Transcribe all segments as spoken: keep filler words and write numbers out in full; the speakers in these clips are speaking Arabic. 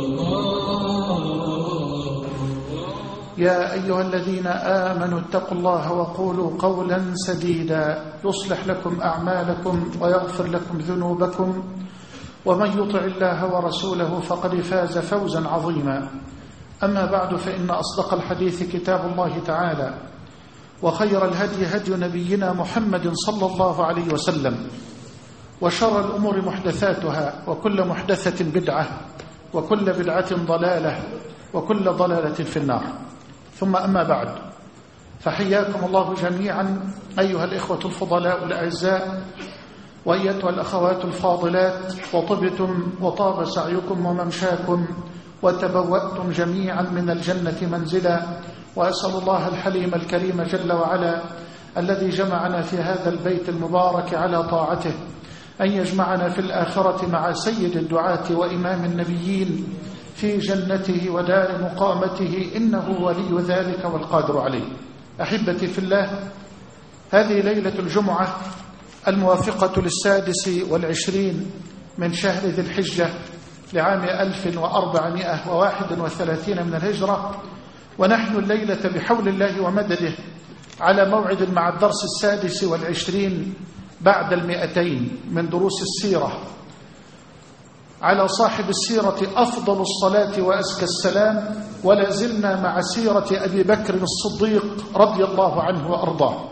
يا أيها الذين آمنوا اتقوا الله وقولوا قولا سديدا يصلح لكم أعمالكم ويغفر لكم ذنوبكم ومن يطع الله ورسوله فقد فاز فوزا عظيما. أما بعد، فإن أصدق الحديث كتاب الله تعالى، وخير الهدي هدي نبينا محمد صلى الله عليه وسلم، وشر الأمور محدثاتها، وكل محدثة بدعة، وكل بدعة ضلالة، وكل ضلالة في النار. ثم أما بعد، فحياكم الله جميعا أيها الإخوة الفضلاء الأعزاء، وأيتها الأخوات الفاضلات، وطبتم وطاب سعيكم وممشاكم، وتبوأتم جميعا من الجنة منزلا. وأسأل الله الحليم الكريم جل وعلا الذي جمعنا في هذا البيت المبارك على طاعته أن يجمعنا في الآخرة مع سيد الدعاة وإمام النبيين في جنته ودار مقامته، إنه ولي ذلك والقادر عليه. أحبتي في الله، هذه ليلة الجمعة الموافقة للسادس والعشرين من شهر ذي الحجة لعام ألف وأربعمائة وواحد وثلاثين من الهجرة، ونحن الليلة بحول الله ومدده على موعد مع الدرس السادس والعشرين بعد المئتين من دروس السيرة، على صاحب السيرة أفضل الصلاة وأزكى السلام، ولا زلنا مع سيرة أبي بكر الصديق رضي الله عنه وأرضاه.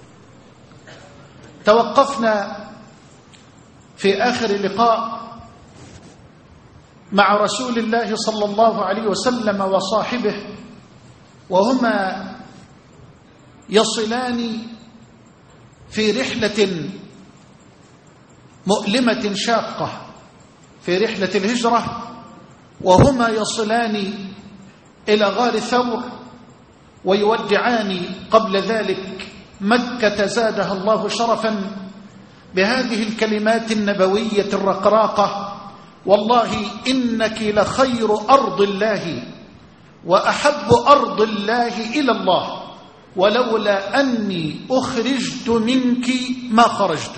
توقفنا في آخر لقاء مع رسول الله صلى الله عليه وسلم وصاحبه، وهما يصلان في رحلة مؤلمة شاقة، في رحلة الهجرة، وهما يصلان إلى غار ثور ويودعان قبل ذلك مكة زادها الله شرفا بهذه الكلمات النبوية الرقراقة: والله إنك لخير أرض الله وأحب أرض الله إلى الله، ولولا أني أخرجت منك ما خرجت.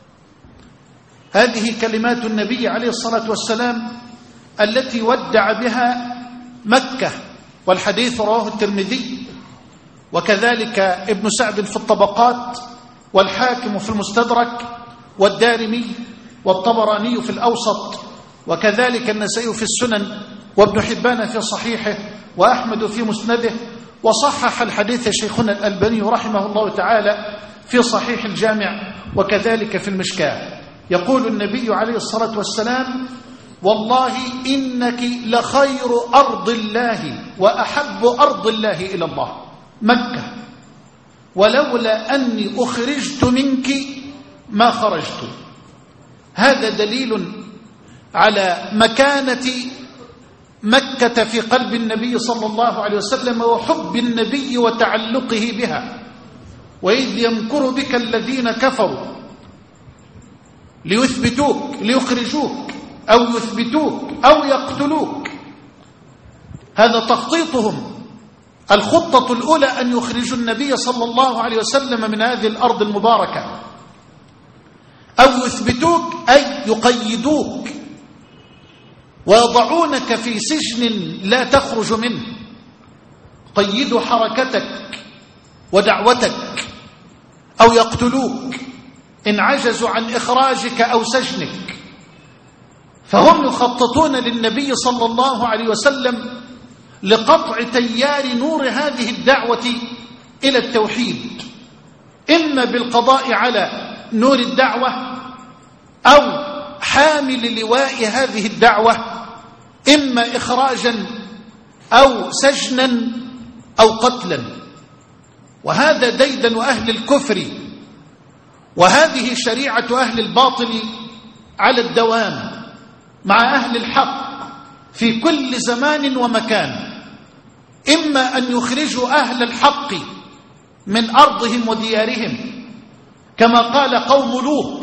هذه كلمات النبي عليه الصلاة والسلام التي ودع بها مكة، والحديث رواه الترمذي، وكذلك ابن سعد في الطبقات، والحاكم في المستدرك، والدارمي والطبراني في الأوسط، وكذلك النسائي في السنن، وابن حبان في صحيحه، وأحمد في مسنده، وصحح الحديث شيخنا الألباني رحمه الله تعالى في صحيح الجامع، وكذلك في المشكاة. يقول النبي عليه الصلاة والسلام: والله إنك لخير أرض الله وأحب أرض الله إلى الله مكة، ولولا أني أخرجت منك ما خرجت. هذا دليل على مكانة مكة في قلب النبي صلى الله عليه وسلم، وحب النبي وتعلقه بها. وإذ يمكر بك الذين كفروا ليثبتوك ليخرجوك أو يثبتوك أو يقتلوك. هذا تخطيطهم. الخطة الأولى أن يخرجوا النبي صلى الله عليه وسلم من هذه الأرض المباركة، أو يثبتوك أي يقيدوك ويضعونك في سجن لا تخرج منه، قيدوا حركتك ودعوتك، أو يقتلوك إن عجزوا عن إخراجك أو سجنك. فهم يخططون للنبي صلى الله عليه وسلم لقطع تيار نور هذه الدعوة إلى التوحيد، إما بالقضاء على نور الدعوة، أو حامل لواء هذه الدعوة، إما إخراجا أو سجنا أو قتلا. وهذا ديدن أهل الكفر، وهذه شريعة أهل الباطل على الدوام مع أهل الحق في كل زمان ومكان، إما أن يخرجوا أهل الحق من أرضهم وديارهم كما قال قوم لوط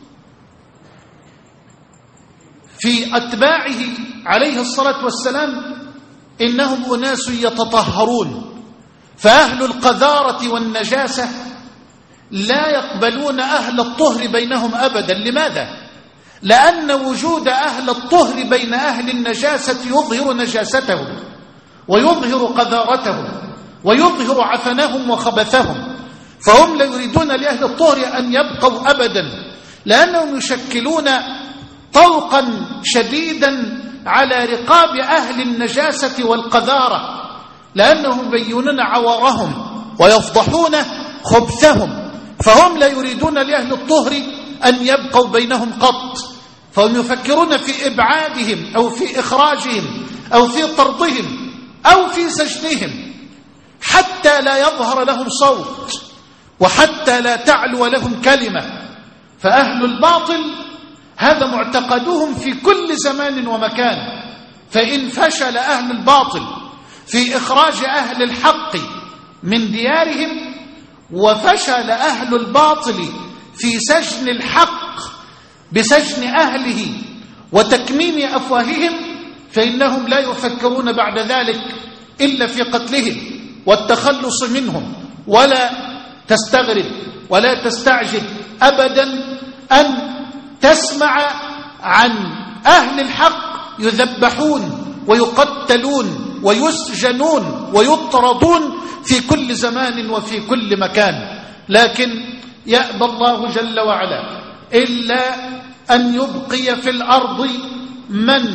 في أتباعه عليه الصلاة والسلام: إنهم أناس يتطهرون. فأهل القذارة والنجاسة لا يقبلون أهل الطهر بينهم أبدا. لماذا؟ لأن وجود أهل الطهر بين أهل النجاسة يظهر نجاستهم ويظهر قذارتهم ويظهر عفنهم وخبثهم، فهم لا يريدون لأهل الطهر أن يبقوا أبدا، لأنهم يشكلون طوقا شديدا على رقاب أهل النجاسة والقذارة، لأنهم يبينون عورهم ويفضحون خبثهم، فهم لا يريدون لأهل الطهر أن يبقوا بينهم قط، فهم يفكرون في إبعادهم أو في إخراجهم أو في طردهم أو في سجنهم حتى لا يظهر لهم صوت وحتى لا تعلو لهم كلمة. فأهل الباطل هذا معتقدهم في كل زمان ومكان، فإن فشل أهل الباطل في إخراج أهل الحق من ديارهم وفشل أهل الباطل في سجن الحق بسجن أهله وتكميم أفواههم، فإنهم لا يفكرون بعد ذلك إلا في قتلهم والتخلص منهم. ولا تستغرب ولا تستعجب أبدا أن تسمع عن أهل الحق يذبحون ويقتلون ويسجنون ويطردون في كل زمان وفي كل مكان، لكن يأبى الله جل وعلا إلا أن يبقي في الأرض من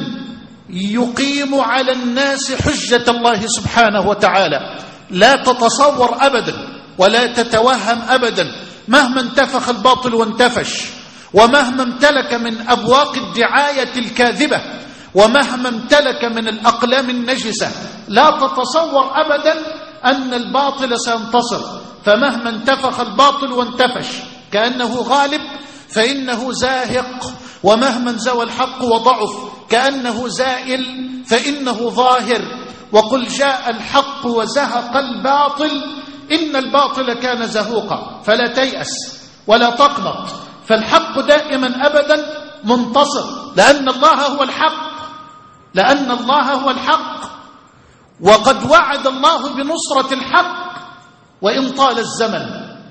يقيم على الناس حجة الله سبحانه وتعالى. لا تتصور أبدا ولا تتوهم أبدا مهما انتفخ الباطل وانتفش، ومهما امتلك من أبواق الدعاية الكاذبة، ومهما امتلك من الأقلام النجسة، لا تتصور أبدا أن الباطل سينتصر. فمهما انتفخ الباطل وانتفش كأنه غالب فإنه زاهق، ومهما زوى الحق وضعف كأنه زائل فإنه ظاهر. وقل جاء الحق وزهق الباطل إن الباطل كان زهوقا. فلا تيأس ولا تقنط، فالحق دائما أبدا منتصر، لأن الله هو الحق، لأن الله هو الحق. وقد وعد الله بنصرة الحق وإن طال الزمن،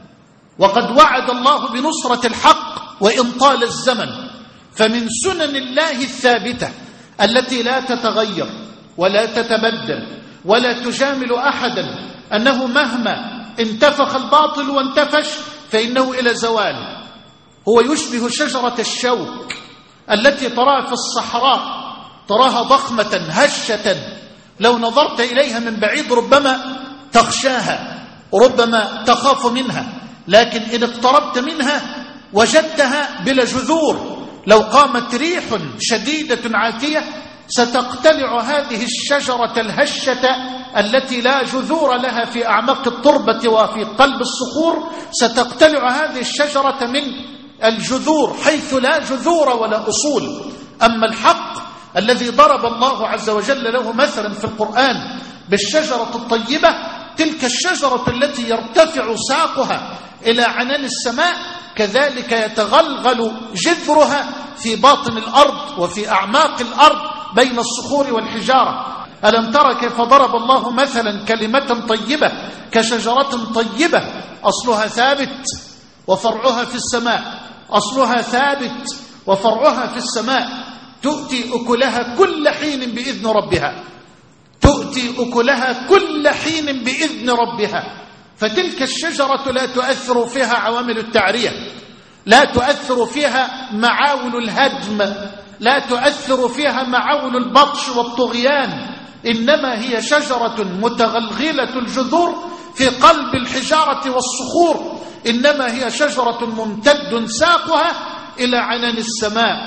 وقد وعد الله بنصرة الحق وإن طال الزمن. فمن سنن الله الثابتة التي لا تتغير ولا تتبدل ولا تجامل أحدا أنه مهما انتفخ الباطل وانتفش فإنه إلى زوال. هو يشبه شجرة الشوك التي تراها في الصحراء، تراها ضخمة هشة، لو نظرت إليها من بعيد ربما تخشاها وربما تخاف منها، لكن إن اقتربت منها وجدتها بلا جذور. لو قامت ريح شديدة عاتية ستقتلع هذه الشجرة الهشة التي لا جذور لها في أعماق التربة وفي قلب الصخور، ستقتلع هذه الشجرة من الجذور حيث لا جذور ولا أصول. أما الحق الذي ضرب الله عز وجل له مثلا في القرآن بالشجرة الطيبة، تلك الشجرة التي يرتفع ساقها إلى عنان السماء، كذلك يتغلغل جذرها في باطن الأرض وفي أعماق الأرض بين الصخور والحجارة. ألم ترى كيف ضرب الله مثلا كلمة طيبة كشجرة طيبة أصلها ثابت وفرعها في السماء، أصلها ثابت وفرعها في السماء، تؤتي أكلها كل حين بإذن ربها، تؤتي أكلها كل حين بإذن ربها. فتلك الشجرة لا تؤثر فيها عوامل التعرية، لا تؤثر فيها معاول الهدم، لا تؤثر فيها معاول البطش والطغيان، إنما هي شجرة متغلغلة الجذور في قلب الحجارة والصخور، إنما هي شجرة ممتد ساقها إلى عنان السماء.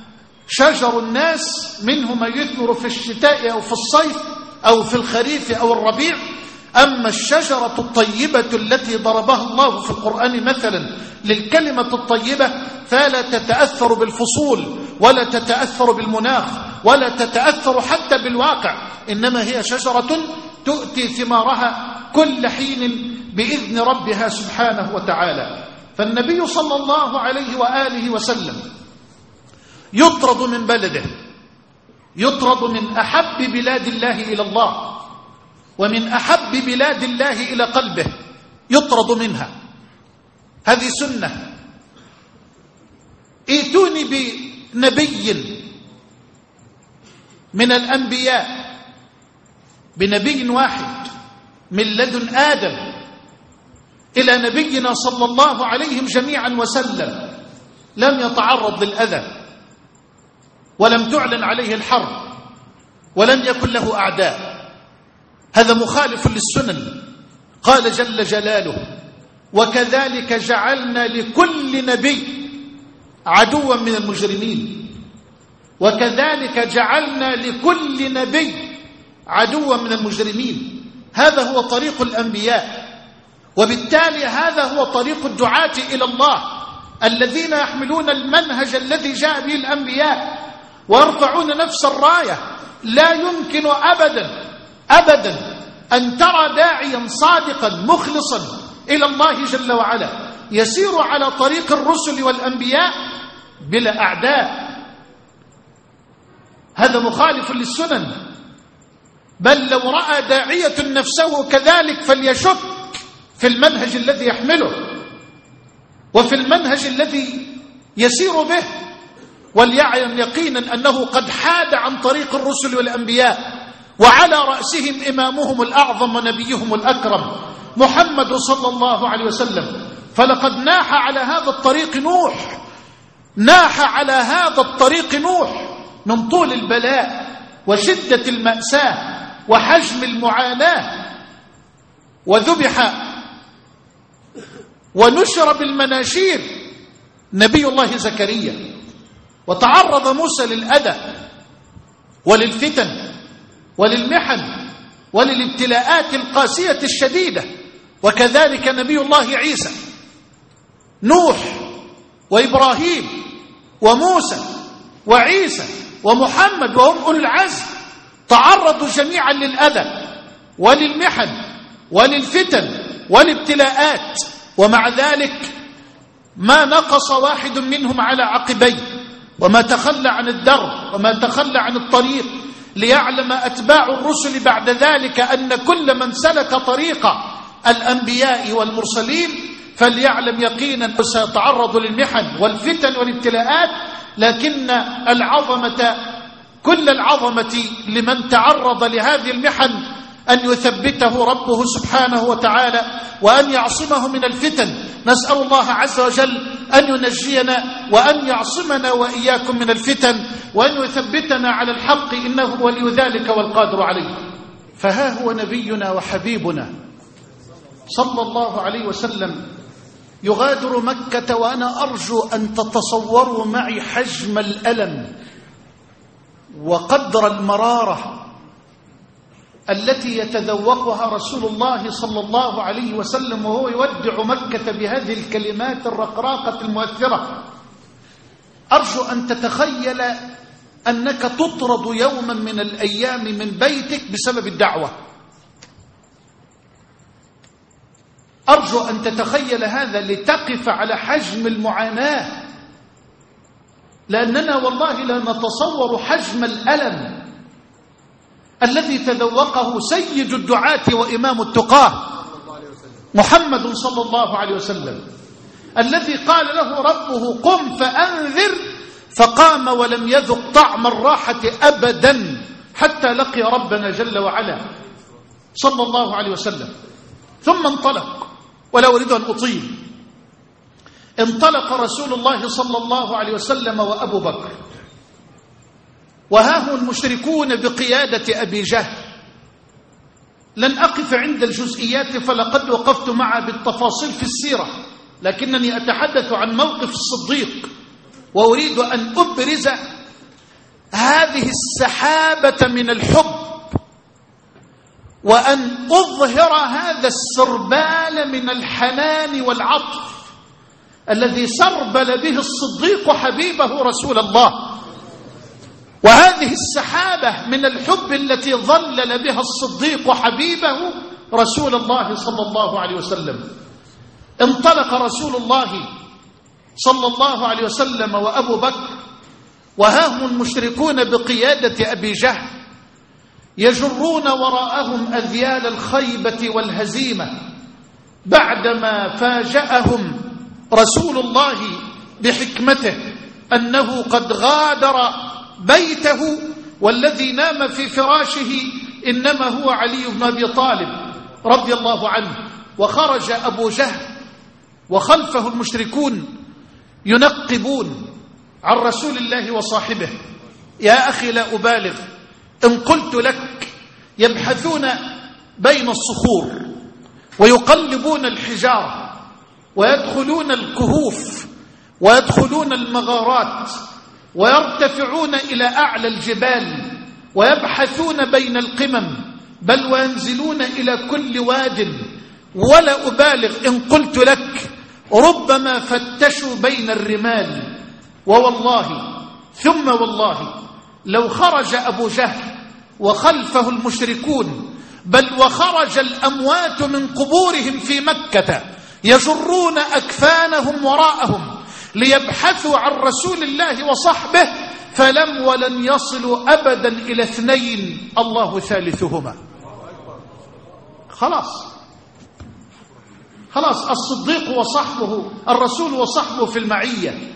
شجر الناس منه ما يثمر في الشتاء أو في الصيف أو في الخريف أو الربيع، أما الشجرة الطيبة التي ضربها الله في القرآن مثلا للكلمة الطيبة فلا تتأثر بالفصول ولا تتأثر بالمناخ ولا تتأثر حتى بالواقع، إنما هي شجرة تؤتي ثمارها كل حين بإذن ربها سبحانه وتعالى. فالنبي صلى الله عليه وآله وسلم يطرد من بلده، يطرد من أحب بلاد الله إلى الله ومن أحب بلاد الله إلى قلبه، يطرد منها. هذه سنة. ائتوني نبي من الأنبياء بنبي واحد من لدن آدم إلى نبينا صلى الله عليهم جميعا وسلم لم يتعرض للأذى ولم تعلن عليه الحرب ولم يكن له أعداء. هذا مخالف للسنن. قال جل جلاله: وكذلك جعلنا لكل نبي عدوا من المجرمين. وكذلك جعلنا لكل نبي عدوا من المجرمين. هذا هو طريق الأنبياء، وبالتالي هذا هو طريق الدعاة إلى الله الذين يحملون المنهج الذي جاء به الأنبياء ويرفعون نفس الراية. لا يمكن أبدا أبدا أن ترى داعيا صادقا مخلصا إلى الله جل وعلا يسير على طريق الرسل والأنبياء بلا أعداء. هذا مخالف للسنن. بل لو رأى داعية نفسه كذلك فليشك في المنهج الذي يحمله وفي المنهج الذي يسير به، وليعلم يقينا أنه قد حاد عن طريق الرسل والأنبياء، وعلى رأسهم إمامهم الأعظم ونبيهم الأكرم محمد صلى الله عليه وسلم. فلقد ناح على هذا الطريق نوح ناح على هذا الطريق نوح من طول البلاء وشدة المأساة وحجم المعاناة، وذبح ونشر بالمناشير نبي الله زكريا، وتعرض موسى للأذى وللفتن وللمحن وللابتلاءات القاسية الشديدة، وكذلك نبي الله عيسى. نوح وإبراهيم وموسى وعيسى ومحمد وهم أولو العزم تعرضوا جميعا للأذى وللمحن وللفتن والابتلاءات، ومع ذلك ما نقص واحد منهم على عقبيه وما تخلى عن الدرب وما تخلى عن الطريق، ليعلم أتباع الرسل بعد ذلك أن كل من سلك طريق الأنبياء والمرسلين فليعلم يقينا سيتعرض للمحن والفتن والابتلاءات، لكن العظمة كل العظمة لمن تعرض لهذه المحن أن يثبته ربه سبحانه وتعالى وأن يعصمه من الفتن. نسأل الله عز وجل أن ينجينا وأن يعصمنا وإياكم من الفتن وأن يثبتنا على الحق، إنه ولي ذلك والقادر عليه. فها هو نبينا وحبيبنا صلى الله عليه وسلم يغادر مكة، وأنا أرجو أن تتصوروا معي حجم الألم وقدر المرارة التي يتذوقها رسول الله صلى الله عليه وسلم وهو يودع مكة بهذه الكلمات الرقراقة المؤثرة. أرجو أن تتخيل أنك تطرد يوما من الأيام من بيتك بسبب الدعوة. أرجو أن تتخيل هذا لتقف على حجم المعاناة، لأننا والله لا نتصور حجم الألم الذي تذوقه سيد الدعاة وإمام التقاه محمد صلى الله عليه وسلم، الذي قال له ربه: قم فأنذر، فقام ولم يذق طعم الراحة أبدا حتى لقي ربنا جل وعلا صلى الله عليه وسلم. ثم انطلق، ولا أريد أن أطيل. انطلق رسول الله صلى الله عليه وسلم وأبو بكر، وها هم المشركون بقيادة أبي جهل. لن أقف عند الجزئيات فلقد وقفت معه بالتفاصيل في السيرة، لكنني أتحدث عن موقف الصديق، وأريد أن أبرز هذه السحابة من الحب، وأن أظهر هذا السربال من الحنان والعطف الذي سربل به الصديق حبيبه رسول الله، وهذه السحابة من الحب التي ظلل بها الصديق حبيبه رسول الله صلى الله عليه وسلم. انطلق رسول الله صلى الله عليه وسلم وأبو بكر، وها هم المشركون بقيادة أبي جهل يجرون وراءهم أذيال الخيبة والهزيمة، بعدما فاجأهم رسول الله بحكمته أنه قد غادر بيته والذي نام في فراشه إنما هو علي بن أبي طالب رضي الله عنه، وخرج أبو جهل وخلفه المشركون ينقبون عن رسول الله وصاحبه. يا أخي لا أبالغ إن قلت لك يبحثون بين الصخور ويقلبون الحجارة ويدخلون الكهوف ويدخلون المغارات ويرتفعون إلى أعلى الجبال ويبحثون بين القمم، بل وينزلون إلى كل واد. ولا أبالغ إن قلت لك ربما فتشوا بين الرمال. ووالله ثم والله لو خرج أبو جهل وخلفه المشركون، بل وخرج الأموات من قبورهم في مكة يجرون أكفانهم وراءهم ليبحثوا عن رسول الله وصحبه، فلم ولن يصلوا أبدا إلى اثنين الله ثالثهما. خلاص خلاص الصديق وصحبه، الرسول وصحبه في المعية،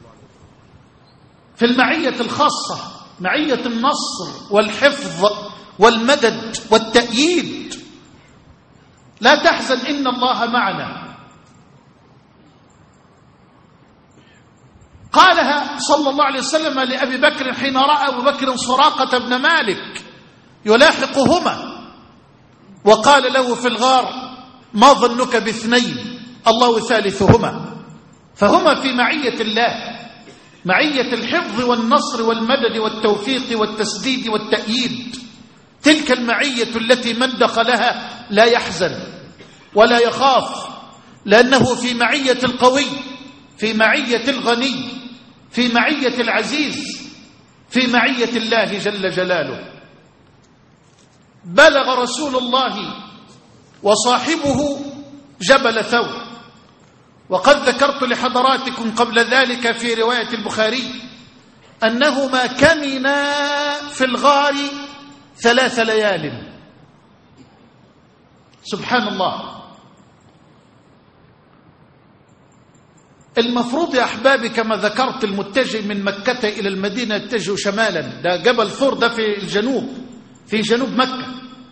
في المعية الخاصة، معية النصر والحفظ والمدد والتأييد. لا تحزن إن الله معنا. قالها صلى الله عليه وسلم لأبي بكر حين رأى أبو بكر سراقة بن مالك يلاحقهما، وقال له في الغار: ما ظنك باثنين الله ثالثهما. فهما في معية الله، معية الحفظ والنصر والمدد والتوفيق والتسديد والتأييد. تلك المعية التي من دخلها لا يحزن ولا يخاف، لأنه في معية القوي، في معية الغني، في معية العزيز، في معية الله جل جلاله. بلغ رسول الله وصاحبه جبل ثور، وقد ذكرت لحضراتكم قبل ذلك في رواية البخاري أنهما كمنا في الغار ثلاث ليال. سبحان الله. المفروض يا أحبابي كما ذكرت المتجه من مكة إلى المدينة يتجه شمالا، ده جبل ثور ده في الجنوب، في جنوب مكة.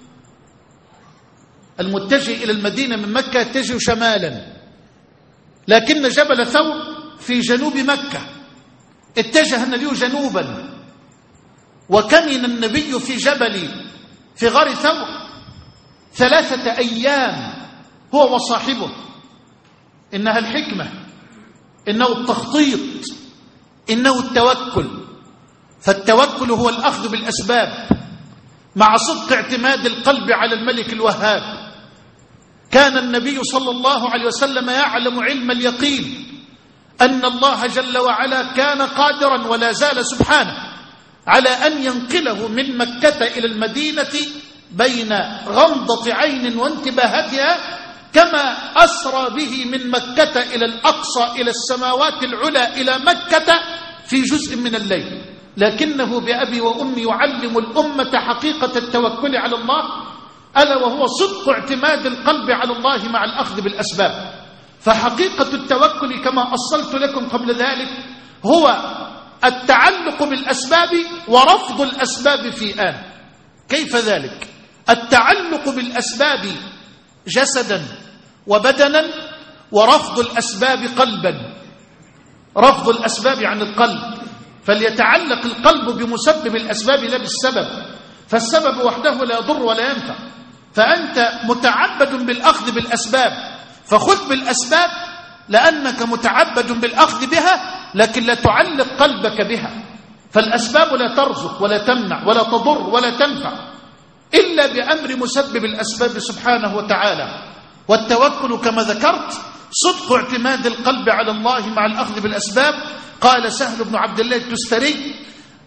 المتجه إلى المدينة من مكة يتجه شمالا، لكن جبل ثور في جنوب مكة. اتجه النبي جنوبا، وكمن النبي في جبل في غار ثور ثلاثة أيام هو وصاحبه. إنها الحكمة، إنه التخطيط، إنه التوكل. فالتوكل هو الأخذ بالأسباب مع صدق اعتماد القلب على الملك الوهاب. كان النبي صلى الله عليه وسلم يعلم علم اليقين أن الله جل وعلا كان قادرا ولا زال سبحانه على أن ينقله من مكة إلى المدينة بين غمضة عين وانتباهتها، كما أسرى به من مكة إلى الأقصى إلى السماوات العلى إلى مكة في جزء من الليل. لكنه بأبي وأمي يعلم الأمة حقيقة التوكل على الله، ألا وهو صدق اعتماد القلب على الله مع الأخذ بالأسباب. فحقيقة التوكل كما أصلت لكم قبل ذلك هو التعلق بالأسباب ورفض الأسباب في آن. كيف ذلك؟ التعلق بالأسباب جسدا وبدنا، ورفض الأسباب قلبا. رفض الأسباب عن القلب، فليتعلق القلب بمسبب الأسباب لا بالسبب، فالسبب وحده لا يضر ولا ينفع. فأنت متعبد بالأخذ بالأسباب، فخذ بالأسباب لأنك متعبد بالأخذ بها، لكن لا تعلق قلبك بها. فالأسباب لا ترزق ولا تمنع ولا تضر ولا تنفع إلا بأمر مسبب الأسباب سبحانه وتعالى. والتوكل كما ذكرت صدق اعتماد القلب على الله مع الأخذ بالأسباب. قال سهل بن عبد الله التستري: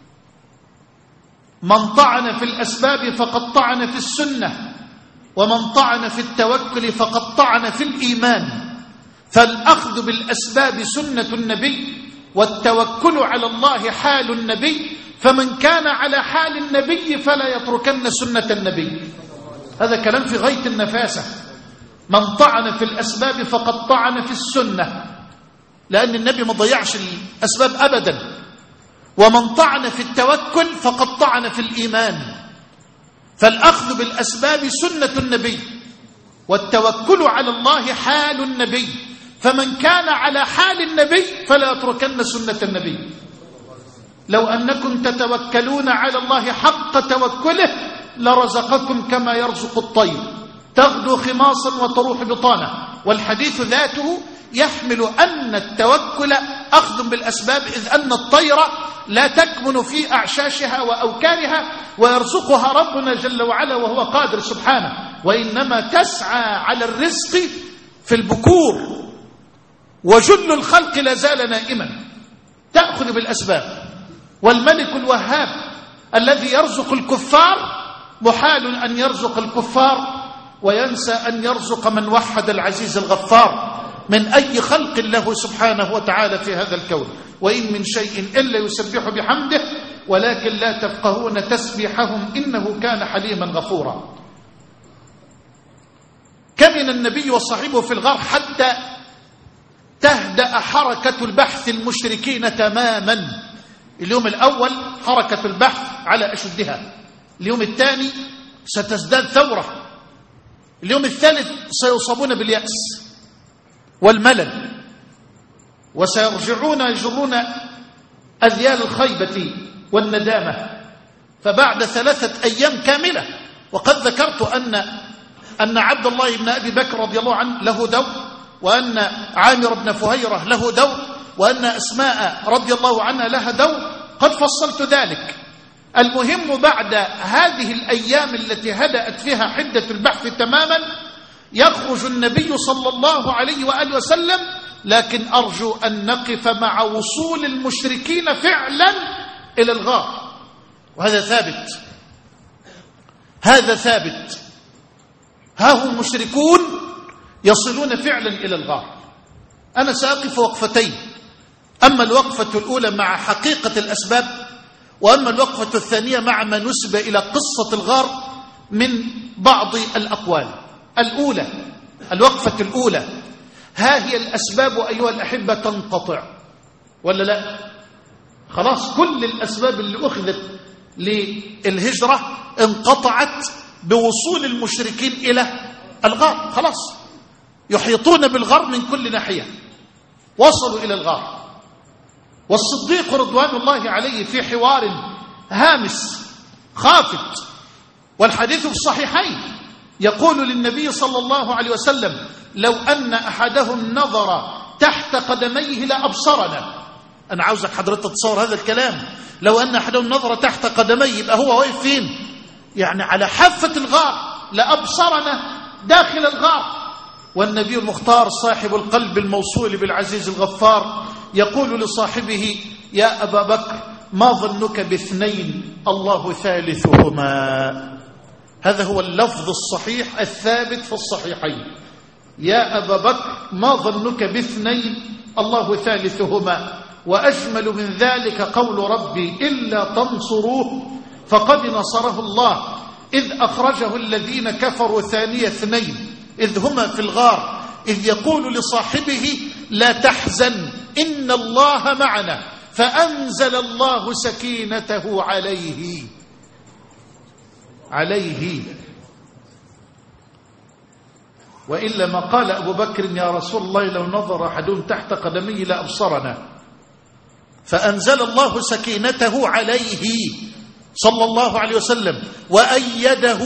من طعن في الأسباب فقد طعن في السنة، ومن طعن في التوكل فقد طعن في الإيمان. فالأخذ بالأسباب سنة النبي، والتوكل على الله حال النبي، فمن كان على حال النبي فلا يتركن سنة النبي. هذا كلام في غاية النفاسة. من طعن في الأسباب فقد طعن في السنة، لأن النبي ما ضيعش الأسباب أبدا. ومن طعن في التوكل فقد طعن في الإيمان. فالأخذ بالأسباب سنة النبي، والتوكل على الله حال النبي، فمن كان على حال النبي فلا يتركن سنة النبي. لو أنكم تتوكلون على الله حق توكله لرزقكم كما يرزق الطير تغدو خماصا وتروح بطانا. والحديث ذاته يحمل أن التوكل أخذ بالأسباب، إذ أن الطير لا تكمن في أعشاشها وأوكارها ويرزقها ربنا جل وعلا وهو قادر سبحانه، وإنما تسعى على الرزق في البكور، وجل الخلق لا زال نائما. تأخذ بالأسباب. والملك الوهاب الذي يرزق الكفار محال أن يرزق الكفار وينسى أن يرزق من وحد العزيز الغفار من أي خلق له سبحانه وتعالى في هذا الكون. وإن من شيء إلا يسبح بحمده ولكن لا تفقهون تسبيحهم إنه كان حليما غفورا. كمن النبي وصاحبه في الغار حتى تهدأ حركة البحث المشركين تماما. اليوم الأول حركة البحث على أشدها، اليوم الثاني ستزداد ثورة، اليوم الثالث سيصابون باليأس والملل، وسيرجعون يجرون أذيال الخيبة والندامة. فبعد ثلاثة أيام كاملة، وقد ذكرت أن أن عبد الله بن أبي بكر رضي الله عنه له دور، وأن عامر بن فهيرة له دور، وأن أسماء رضي الله عنها لها دور، قد فصلت ذلك. المهم بعد هذه الأيام التي هدأت فيها حدة البحث تماما يخرج النبي صلى الله عليه وآله وسلم، لكن أرجو أن نقف مع وصول المشركين فعلا إلى الغار، وهذا ثابت، هذا ثابت. ها هم المشركون يصلون فعلا إلى الغار. أنا سأقف وقفتين، أما الوقفة الأولى مع حقيقة الأسباب، وأما الوقفة الثانية مع ما نسب إلى قصة الغار من بعض الأقوال. الأولى، الوقفة الأولى، ها هي الأسباب أيها الأحبة تنقطع ولا لا؟ خلاص كل الأسباب اللي أخذت للهجرة انقطعت بوصول المشركين إلى الغار. خلاص يحيطون بالغار من كل ناحية، وصلوا إلى الغار. والصديق رضوان الله عليه في حوار هامس خافت، والحديث في الصحيحين، يقول للنبي صلى الله عليه وسلم: لو أن أحدهم نظر تحت قدميه لأبصرنا. أنا عاوزك حضرتك تتصور هذا الكلام، لو أن أحدهم نظر تحت قدميه، يبقى هو واقف فين؟ يعني على حافة الغار، لأبصرنا داخل الغار. والنبي المختار صاحب القلب الموصول بالعزيز الغفار يقول لصاحبه: يا أبا بكر ما ظنك باثنين الله ثالثهما. هذا هو اللفظ الصحيح الثابت في الصحيحين: يا أبا بكر ما ظنك باثنين الله ثالثهما. وأجمل من ذلك قول ربي: إلا تنصروه فقد نصره الله إذ أخرجه الذين كفروا ثاني اثنين إذ هما في الغار إذ يقول لصاحبه: لا تحزن إن الله معنا فأنزل الله سكينته عليه عليه وإلا ما قال أبو بكر: يا رسول الله لو نظر أحدهم تحت قدمي لأبصرنا. فأنزل الله سكينته عليه صلى الله عليه وسلم، وأيده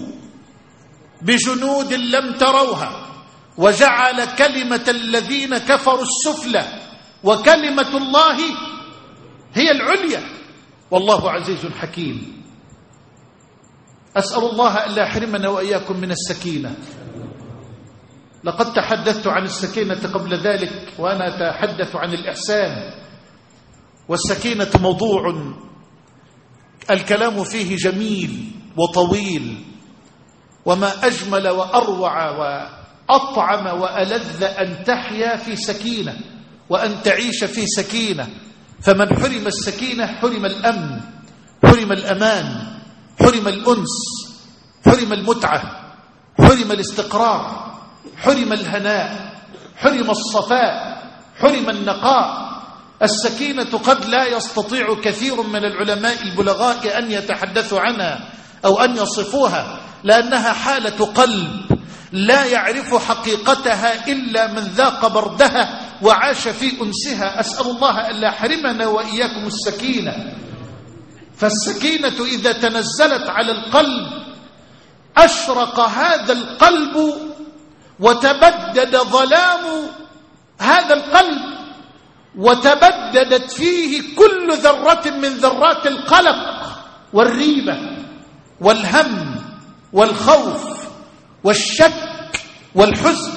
بجنود لم تروها، وجعل كلمة الذين كفروا السفلى وكلمة الله هي العليا، والله عزيز حكيم. أسأل الله ألا يحرمنا وإياكم من السكينة. لقد تحدثت عن السكينة قبل ذلك، وأنا أتحدث عن الإحسان. والسكينة موضوع الكلام فيه جميل وطويل، وما أجمل وأروع وأطعم وألذ أن تحيا في سكينة وأن تعيش في سكينة. فمن حرم السكينة حرم الأمن، حرم الأمان، حرم الأنس، حرم المتعة، حرم الاستقرار، حرم الهناء، حرم الصفاء، حرم النقاء. السكينة قد لا يستطيع كثير من العلماء البلغاء أن يتحدثوا عنها أو أن يصفوها، لأنها حالة قلب لا يعرف حقيقتها إلا من ذاق بردها وعاش في أنسها. أسأل الله ألا يحرمنا وإياكم السكينة. فالسكينة إذا تنزلت على القلب أشرق هذا القلب وتبدد ظلام هذا القلب، وتبددت فيه كل ذرة من ذرات القلق والريبة والهم والخوف والشك والحزن.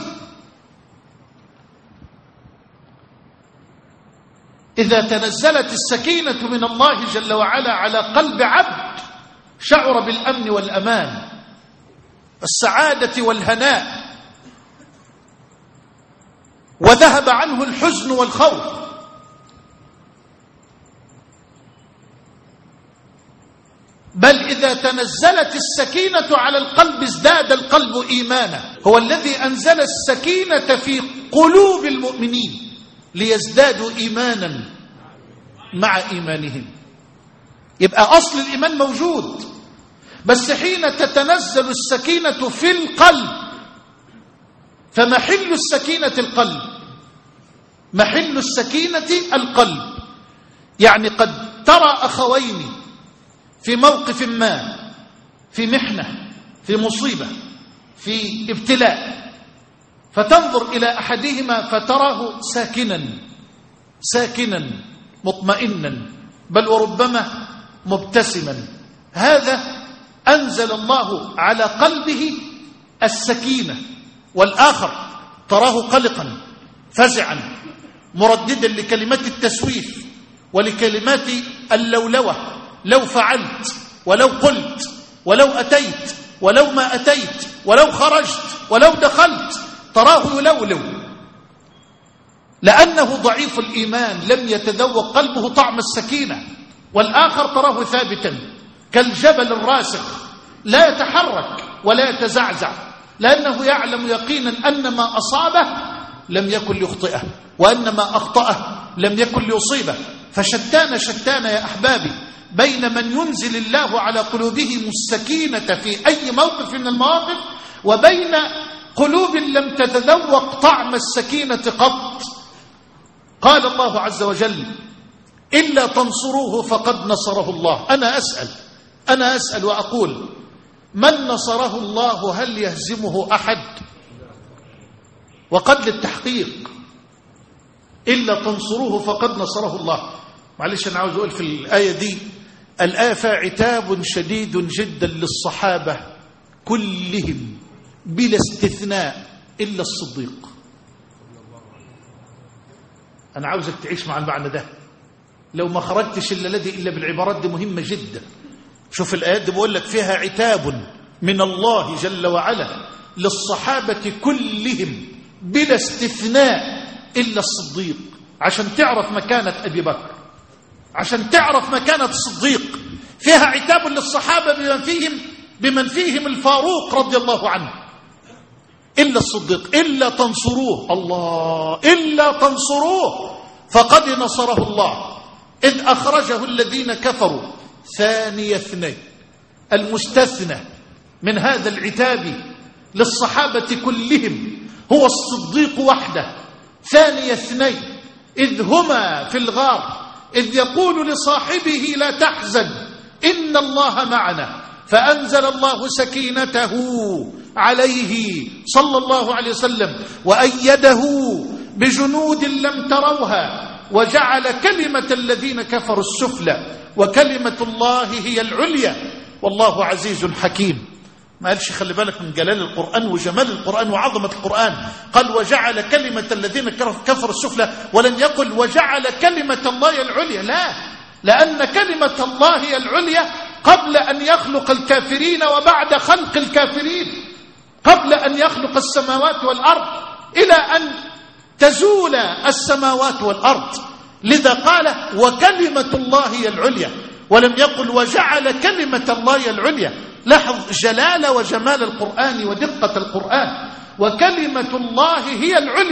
إذا تنزلت السكينة من الله جل وعلا على قلب عبد شعر بالأمن والأمان، السعادة والهناء، وذهب عنه الحزن والخوف. بل إذا تنزلت السكينة على القلب ازداد القلب إيمانا. هو الذي أنزل السكينة في قلوب المؤمنين ليزدادوا إيمانا مع إيمانهم. يبقى أصل الإيمان موجود، بس حين تتنزل السكينة في القلب فمحل السكينة القلب، محل السكينة القلب. يعني قد ترى أخوين في موقف ما، في محنة، في مصيبة، في ابتلاء، فتنظر إلى أحدهما فتراه ساكنا ساكنا مطمئنا، بل وربما مبتسما. هذا أنزل الله على قلبه السكينة. والآخر تراه قلقا فزعا مرددا لكلمات التسويف ولكلمات اللولوة، لو فعلت ولو قلت ولو أتيت ولو ما أتيت ولو خرجت ولو دخلت، تراه يلولو لأنه ضعيف الإيمان لم يتذوق قلبه طعم السكينة. والآخر تراه ثابتا كالجبل الراسخ لا يتحرك ولا يتزعزع، لأنه يعلم يقينا أن ما أصابه لم يكن ليخطئه، وأن ما أخطأه لم يكن ليصيبه. فشتان شتان يا أحبابي بين من ينزل الله على قلوبهم السكينة في أي موقف من المواقف، وبين قلوب لم تتذوق طعم السكينة قط. قال الله عز وجل: إلا تنصروه فقد نصره الله. أنا أسأل أنا أسأل وأقول: من نصره الله هل يهزمه أحد؟ وقد للتحقيق إلا تنصروه فقد نصره الله. معلش أنا عاوز أقول في الآية دي، الآية فيها عتاب شديد جدا للصحابة كلهم بلا استثناء إلا الصديق. أنا عاوزك تعيش مع المعنى ده، لو ما خرجتش إلا الذي إلا بالعبارات دي مهمة جدا. شوف الآيات دي بقول لك فيها عتاب من الله جل وعلا للصحابة كلهم بلا استثناء إلا الصديق، عشان تعرف مكانة أبي بكر، عشان تعرف مكانة الصديق. فيها عتاب للصحابة بمن فيهم بمن فيهم الفاروق رضي الله عنه إلا الصديق. إلا تنصروه، الله، إلا تنصروه فقد نصره الله إذ أخرجه الذين كفروا ثاني اثنين. المستثنى من هذا العتاب للصحابة كلهم هو الصديق وحده. ثاني اثنين إذ هما في الغار إذ يقول لصاحبه لا تحزن إن الله معنا فأنزل الله سكينته عليه صلى الله عليه وسلم وأيده بجنود لم تروها وجعل كلمة الذين كفروا السفلى وكلمة الله هي العليا والله عزيز حكيم. ما قالش خلي بالك من جلال القرآن وجمال القرآن وعظمة القرآن، قال وجعل كلمة الذين كفروا السفلى، ولن يقل وجعل كلمة الله العليا. لا، لأن كلمة الله هي العليا قبل أن يخلق الكافرين وبعد خلق الكافرين، قبل أن يخلق السماوات والأرض إلى أن تزول السماوات والأرض. لذا قال وكلمة الله هي العليا، ولم يقل وجعل كلمة الله هي العليا. لاحظ جلال وجمال القرآن ودقة القرآن. وكلمة الله هي العليا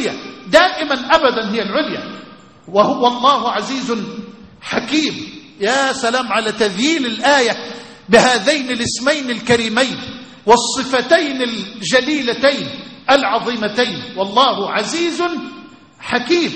دائما أبدا هي العليا. وهو الله عزيز حكيم. يا سلام على تذييل الآية بهذين الاسمين الكريمين والصفتين الجليلتين العظيمتين. والله عزيز حكيم،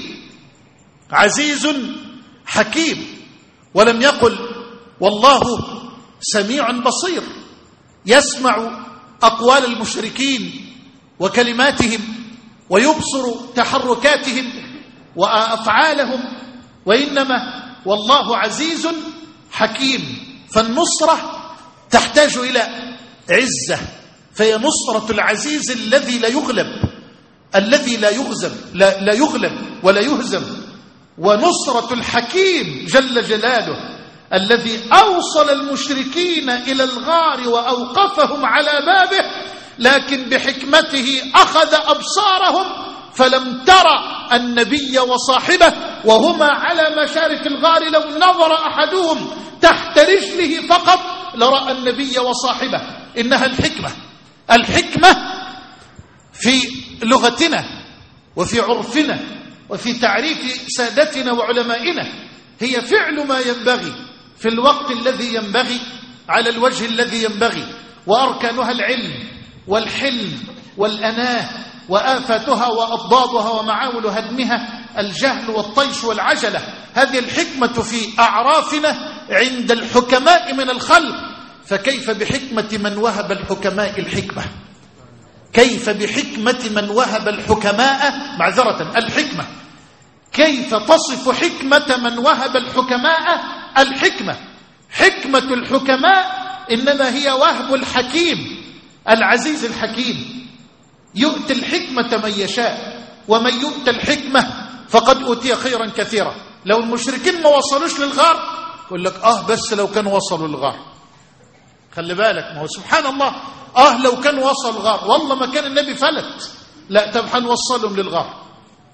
عزيز حكيم. ولم يقل والله سميع بصير يسمع أقوال المشركين وكلماتهم ويبصر تحركاتهم وأفعالهم، وإنما والله عزيز حكيم. فالنصرة تحتاج إلى عزة، فهي نصرة العزيز الذي لا يغلب، الذي لا يغزم لا, لا يغلب ولا يهزم، ونصرة الحكيم جل جلاله الذي أوصل المشركين إلى الغار وأوقفهم على بابه، لكن بحكمته أخذ أبصارهم فلم ترى النبي وصاحبه وهما على مشارف الغار. لو نظر أحدهم تحت رجله فقط لرأى النبي وصاحبه. إنها الحكمة. الحكمة في لغتنا وفي عرفنا وفي تعريف سادتنا وعلمائنا هي فعل ما ينبغي في الوقت الذي ينبغي على الوجه الذي ينبغي، وأركانها العلم والحلم والأناه، وآفاتها وأضدادها ومعاول هدمها الجهل والطيش والعجلة. هذه الحكمة في أعرافنا عند الحكماء من الخلق. فكيف بحكمة من وهب الحكماء الحكمة؟ كيف بحكمة من وهب الحكماء معذرة الحكمة؟ كيف تصف حكمة من وهب الحكماء الحكمة؟ حكمة الحكماء إنما هي وهب الحكيم العزيز الحكيم. يؤتي الحكمة من يشاء، ومن يؤتى الحكمة فقد أوتي خيرا كثيرا. لو المشركين ما وصلوش للغار يقول لك آه بس لو كانوا وصلوا للغار. خلي بالك، ما هو سبحان الله، آه لو كانوا وصلوا الغار والله ما كان النبي فلت. لا، طب هنوصلهم للغار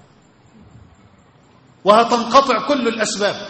وهتنقطع كل الأسباب.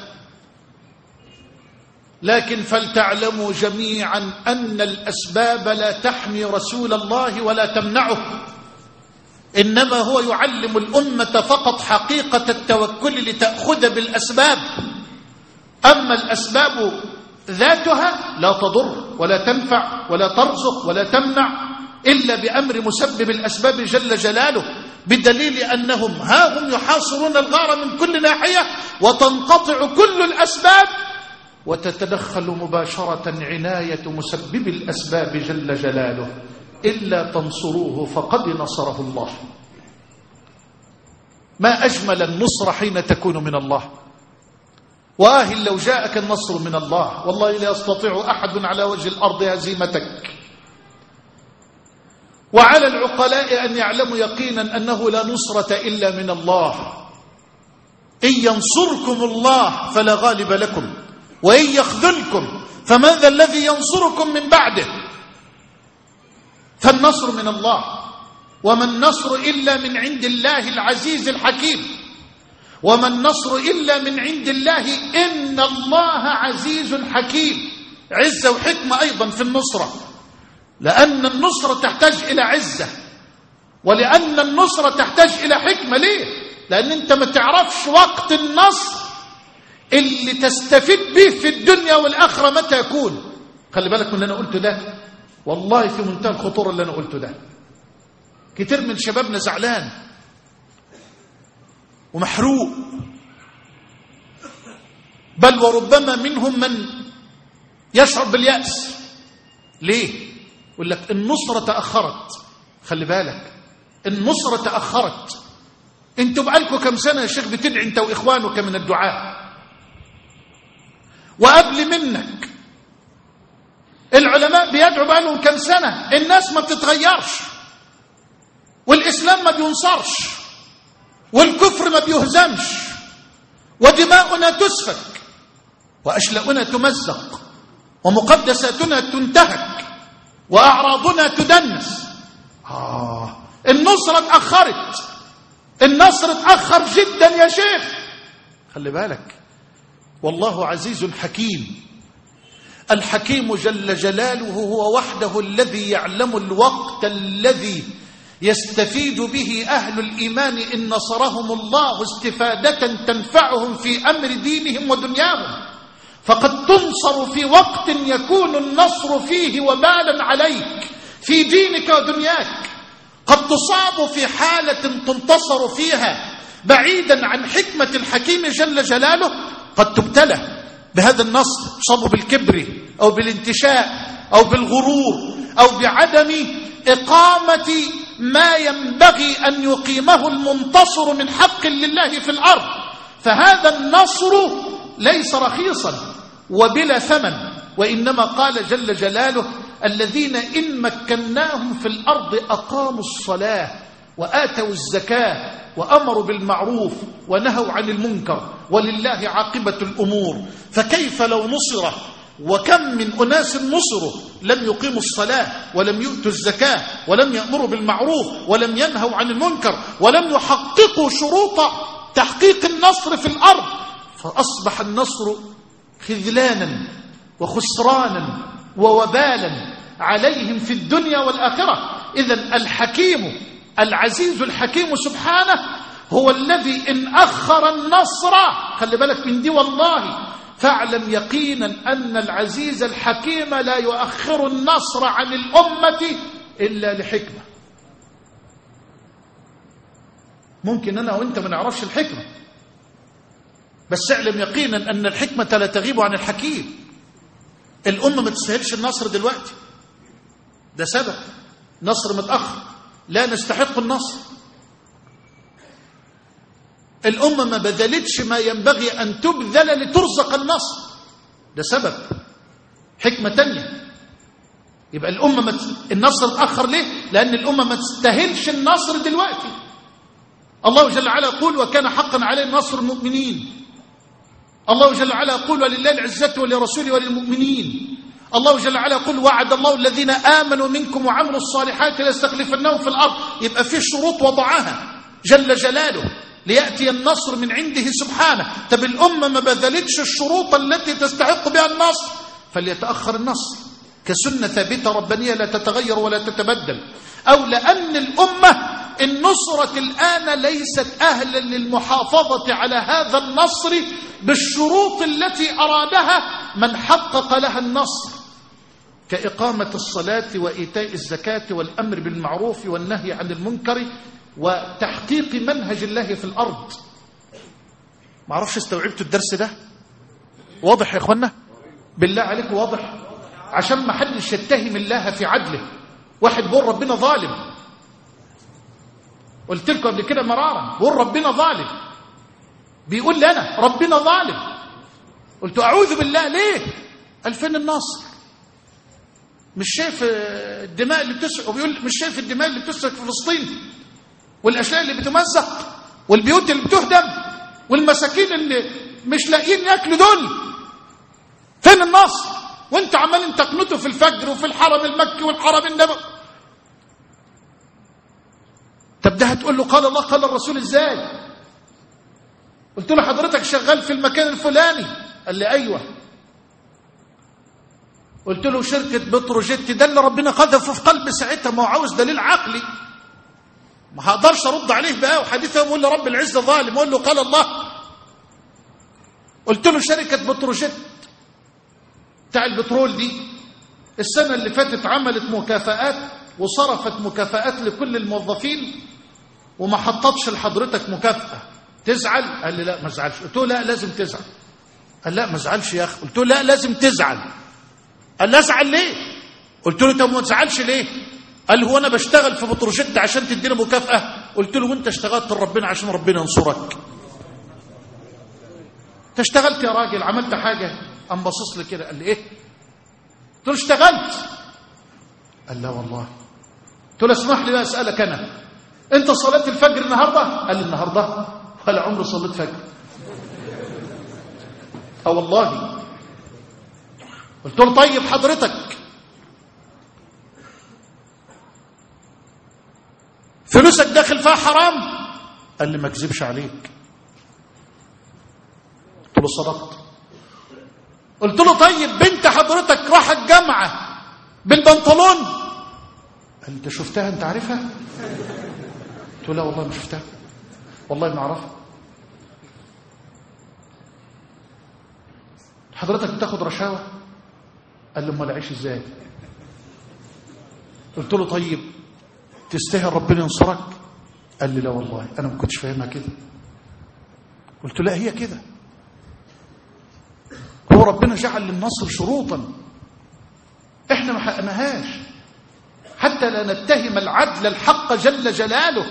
لكن فلتعلموا جميعا أن الأسباب لا تحمي رسول الله ولا تمنعه، إنما هو يعلم الأمة فقط حقيقة التوكل لتأخذ بالأسباب. أما الأسباب ذاتها لا تضر ولا تنفع ولا ترزق ولا تمنع إلا بأمر مسبب الأسباب جل جلاله، بدليل أنهم ها هم يحاصرون الغار من كل ناحية وتنقطع كل الأسباب وتتدخل مباشرة عناية مسبب الأسباب جل جلاله. إلا تنصروه فقد نصره الله. ما أجمل النصر حين تكون من الله. وآه لو جاءك النصر من الله والله لا يستطيع أحد على وجه الأرض هزيمتك. وعلى العقلاء أن يعلموا يقينا أنه لا نصرة إلا من الله. إن ينصركم الله فلا غالب لكم، وإن يخذلكم فمن ذا الذي ينصركم من بعده؟ فالنصر من الله، وما النصر إلا من عند الله العزيز الحكيم، وما النصر إلا من عند الله إن الله عزيز حكيم. عزة وحكمة أيضا في النصرة، لأن النصرة تحتاج إلى عزة، ولأن النصرة تحتاج إلى حكمة. ليه؟ لأن أنت ما تعرفش وقت النصر اللي تستفيد به في الدنيا والآخرة متى يكون. خلي بالك من اللي أنا قلته ده، والله في منتهى الخطورة اللي أنا قلته ده. كتير من شبابنا زعلان ومحروق، بل وربما منهم من يشعر باليأس. ليه؟ يقول لك النصرة تأخرت. خلي بالك، النصرة تأخرت. انتوا بقالكم كم سنة يا شيخ بتدعي انت وإخوانك من الدعاء؟ وقبل منك العلماء بيدعوا بقالهم كم سنة. الناس ما بتتغيرش، والإسلام ما بينصرش، والكفر ما بيهزمش، ودماؤنا تسفك، وأشلاؤنا تمزق، ومقدساتنا تنتهك، وأعراضنا تدنس. آه النصرة اتأخرت، النصر اتأخر جدا يا شيخ. خلي بالك، والله عزيز حكيم. الحكيم جل جلاله هو وحده الذي يعلم الوقت الذي يستفيد به أهل الإيمان إن نصرهم الله استفادة تنفعهم في أمر دينهم ودنياهم. فقد تنصر في وقت يكون النصر فيه وبالا عليك في دينك ودنياك، قد تصاب في حالة تنتصر فيها بعيدا عن حكمة الحكيم جل جلاله، قد تبتلى بهذا النصر، تصاب بالكبر أو بالانتشاء أو بالغرور أو بعدم إقامة ما ينبغي أن يقيمه المنتصر من حق لله في الأرض. فهذا النصر ليس رخيصا وبلا ثمن، وإنما قال جل جلاله: الذين إن مكناهم في الأرض أقاموا الصلاة وآتوا الزكاة وأمروا بالمعروف ونهوا عن المنكر ولله عاقبة الأمور. فكيف لو نصر؟ وكم من أناس نصروا لم يقيموا الصلاة ولم يؤتوا الزكاة ولم يأمروا بالمعروف ولم ينهوا عن المنكر ولم يحققوا شروط تحقيق النصر في الأرض، فأصبح النصر خذلانا وخسرانا ووبالا عليهم في الدنيا والآخرة. إذن الحكيم العزيز الحكيم سبحانه هو الذي إن أخر النصر، خلي بالك من دي والله، فاعلم يقينا أن العزيز الحكيم لا يؤخر النصر عن الأمة إلا لحكمة. ممكن أنا وإنت ما نعرفش الحكمة، بس اعلم يقينا أن الحكمة لا تغيب عن الحكيم. الأمة ما تستاهلش النصر دلوقتي، ده سبب نصر متأخر، لا نستحق النصر. الأمة ما بذلتش ما ينبغي أن تبذل لترزق النصر، ده سبب حكمة تانية. يبقى الأمة ما النصر اتأخر ليه؟ لأن الأمة ما تستاهلش النصر دلوقتي. الله جل وعلا يقول: وكان حقا عليه نصر المؤمنين. الله جل وعلا يقول: ولله العزة ولرسوله وللمؤمنين. الله جل وعلا يقول: وعد الله الذين آمنوا منكم وعملوا الصالحات ليستخلفنهم في الأرض. يبقى في شروط وضعها جل جلاله ليأتي النصر من عنده سبحانه. طب الأمة ما بذلتش الشروط التي تستحق بها النصر، فليتأخر النصر كسنة ثابتة ربانية لا تتغير ولا تتبدل، أو لأن الأمة النصرة الآن ليست أهلا للمحافظة على هذا النصر بالشروط التي أرادها من حقق لها النصر، كإقامة الصلاة وإيتاء الزكاة والأمر بالمعروف والنهي عن المنكر وتحقيق منهج الله في الأرض. ما عرفش استوعبتوا الدرس ده؟ واضح يا إخوانا؟ بالله عليكم واضح؟ عشان ما حدش يتهم الله في عدله. واحد بيقول ربنا ظالم، قلت لكم قبل كده مرارا، بيقول ربنا ظالم، بيقول لي أنا ربنا ظالم. قلت أعوذ بالله. ليه؟ قال فين النصر؟ مش شايف الدماء اللي بتسرق؟ وبيقول مش شايف الدماء اللي بتسرق في فلسطين والأشياء اللي بتمزق والبيوت اللي بتهدم والمساكين اللي مش لاقيين ياكلوا دول؟ فين النصر؟ وانت عمال تقنطوا في الفجر وفي الحرم المكي والحرم النبوي. طب ده هتقول له قال الله قال الرسول ازاي؟ قلت له حضرتك شغال في المكان الفلاني؟ قال لي ايوه. قلت له شركة بتروجيت ده اللي ربنا قذفه في قلبي ساعتها، ما هو عاوز دليل عقلي، ما هقدرش ارد عليه بقى وحديثه يقول له رب العزة ظالم اقول له قال الله. قلت له شركة بتروجيت بتاع البترول دي السنة اللي فاتت عملت مكافآت وصرفت مكافآت لكل الموظفين وما حطتش لحضرتك مكافأة، تزعل؟ قال لي لا ما ازعلش. قلت له لا لازم تزعل. قال لا ما ازعلش يا اخي. قلت له لا لازم تزعل. قال لا ازعل ليه؟ قلت له طب ما تزعلش ليه؟ قال هو انا بشتغل في بتروجيت عشان تدينا مكافأة؟ قلت له وانت اشتغلت لربنا عشان ربنا ينصرك؟ انت اشتغلت يا راجل عملت حاجة؟ قام باصص لي كده قال لي ايه؟ قلت له اشتغلت. قال لا والله. قلت له اسمح لي بقى اسالك انا، انت صليت الفجر النهارده؟ قال لي النهارده ولا عمري صليت فجر. اه والله. قلت له طيب حضرتك فلوسك داخل فيها حرام؟ قال لي ما اكذبش عليك. قلت له صدقت. قلت له طيب بنت حضرتك راحت جامعه بالبنطلون؟ قال انت شفتها انت عارفها؟ قلت له لا والله ما شفتها، والله ما اعرفها. حضرتك بتاخد رشاوى؟ قال لي امال اعيش ازاي؟ قلت له طيب تستاهل ربنا ينصرك؟ قال لي لا والله انا ما كنتش فاهمها كده. قلت له لا هي كده، هو ربنا جعل للنصر شروطا احنا ما حقناهاش حتى لا نتهم العدل الحق جل جلاله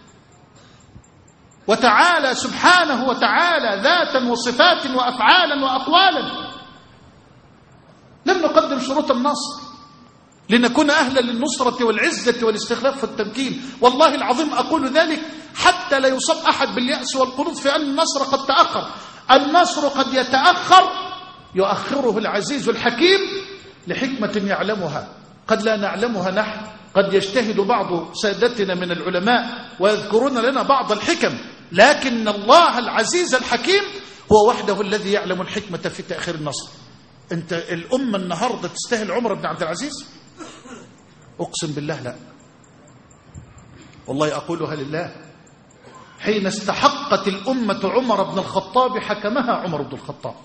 وتعالى سبحانه وتعالى ذاتا وصفات وأفعالا وأقوالا. لم نقدم شروط النصر لنكون أهلا للنصرة والعزة والاستخلاف والتمكين. والله العظيم أقول ذلك حتى لا يصاب أحد باليأس والقنوط في أن النصر قد تأخر. النصر قد يتأخر، يؤخره العزيز الحكيم لحكمة يعلمها قد لا نعلمها نحن. قد يجتهد بعض سادتنا من العلماء ويذكرون لنا بعض الحكم، لكن الله العزيز الحكيم هو وحده الذي يعلم الحكمة في تأخير النصر. انت الأمة النهاردة تستاهل عمر بن عبد العزيز؟ أقسم بالله لا، والله أقولها لله. حين استحقت الأمة عمر بن الخطاب حكمها عمر بن الخطاب.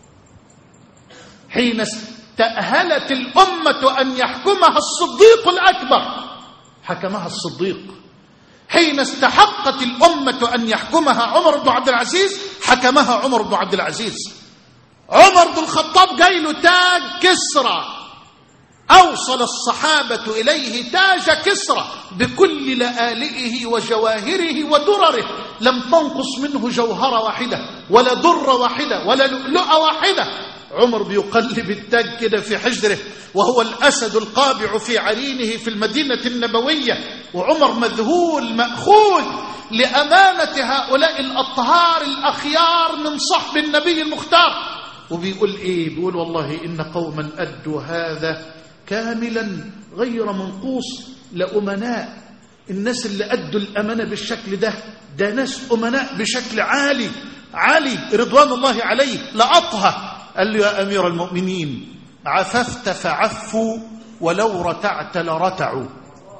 حين استأهلت الأمة أن يحكمها الصديق الأكبر حكمها الصديق. حين استحقت الأمة أن يحكمها عمر بن عبد العزيز حكمها عمر بن عبد العزيز. عمر بن الخطاب جاي له تاج كسرى، أوصل الصحابة إليه تاج كسرى بكل لآلئه وجواهره ودرره، لم تنقص منه جوهرة واحدة ولا درة واحدة ولا لؤلؤة واحدة. عمر بيقلب التاج كده في حجره وهو الأسد القابع في عرينه في المدينة النبوية، وعمر مذهول مأخوذ لأمانة هؤلاء الأطهار الأخيار من صحب النبي المختار. وبيقول إيه؟ بيقول والله إن قوما أدوا هذا كاملا غير منقوص لأمناء. الناس اللي أدوا الأمانة بالشكل ده ده ناس أمناء بشكل عالي. علي رضوان الله عليه لأطهى قال له يا أمير المؤمنين عففت فعفوا ولو رتعت لرتعوا.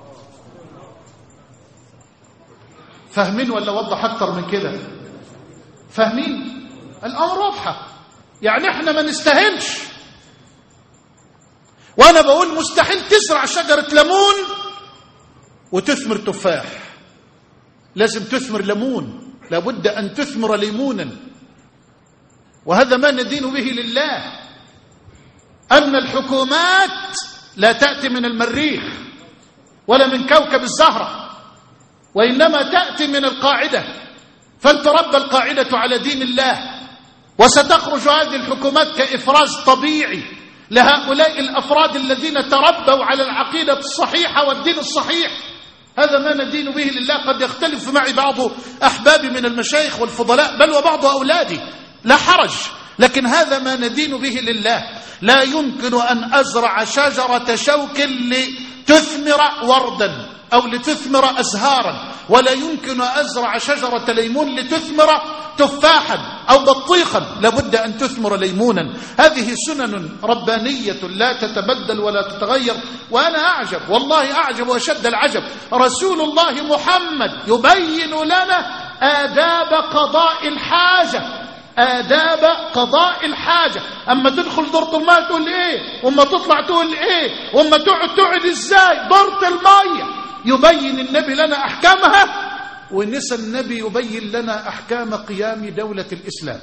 فاهمين ولا وضح أكتر من كده؟ فاهمين؟ الأمر واضحة. يعني احنا ما نستاهلش، وانا بقول مستحيل تزرع شجرة ليمون وتثمر تفاح، لازم تثمر ليمون، لابد ان تثمر ليمونا. وهذا ما ندين به لله، ان الحكومات لا تأتي من المريخ ولا من كوكب الزهرة، وانما تأتي من القاعدة، فلتربى القاعدة على دين الله. وستخرج هذه الحكومات كإفراز طبيعي لهؤلاء الأفراد الذين تربوا على العقيدة الصحيحة والدين الصحيح. هذا ما ندين به لله. قد يختلف معي بعض أحبابي من المشايخ والفضلاء بل وبعض أولادي، لا حرج، لكن هذا ما ندين به لله. لا يمكن أن أزرع شجرة شوك لتثمر وردا أو لتثمر أزهارا، ولا يمكن أن أزرع شجرة ليمون لتثمر تفاحا أو بطيخا، لابد أن تثمر ليمونا. هذه سنن ربانية لا تتبدل ولا تتغير. وأنا أعجب والله أعجب وأشد العجب، رسول الله محمد يبين لنا آداب قضاء الحاجة، آداب قضاء الحاجة. أما تدخل دورة الماء تقول إيه، وأما تطلع تقول إيه، وأما تقعد تقعد إزاي، دورة المية يبين النبي لنا أحكامها، ونسى النبي يبين لنا أحكام قيام دولة الإسلام.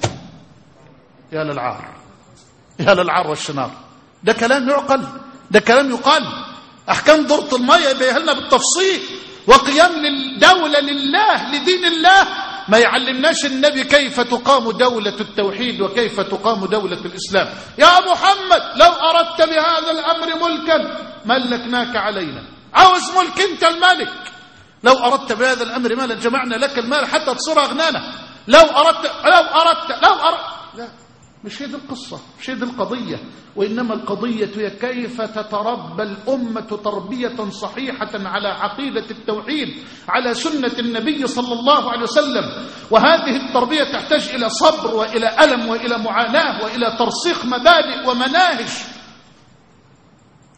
يا للعار، يا للعار والشنار. ده كلام يعقل؟ ده كلام يقال؟ أحكام دورة المية يبين لنا بالتفصيل، وقيام الدولة لله لدين الله ما يعلمناش النبي كيف تقام دولة التوحيد وكيف تقام دولة الإسلام. يا محمد لو أردت بهذا الأمر ملكا ملكناك علينا، عاوز ملك أنت الملك. لو أردت بهذا الأمر مالا جمعنا لك المال حتى تصير أغنانا. لو أردت لو أردت لو أردت لا، مش هي دي القصة، مش هي دي القضية. وإنما القضية هي كيف تتربى الأمة تربية صحيحة على عقيدة التوحيد، على سنة النبي صلى الله عليه وسلم. وهذه التربية تحتاج إلى صبر وإلى ألم وإلى معاناة وإلى ترسيخ مبادئ ومناهج.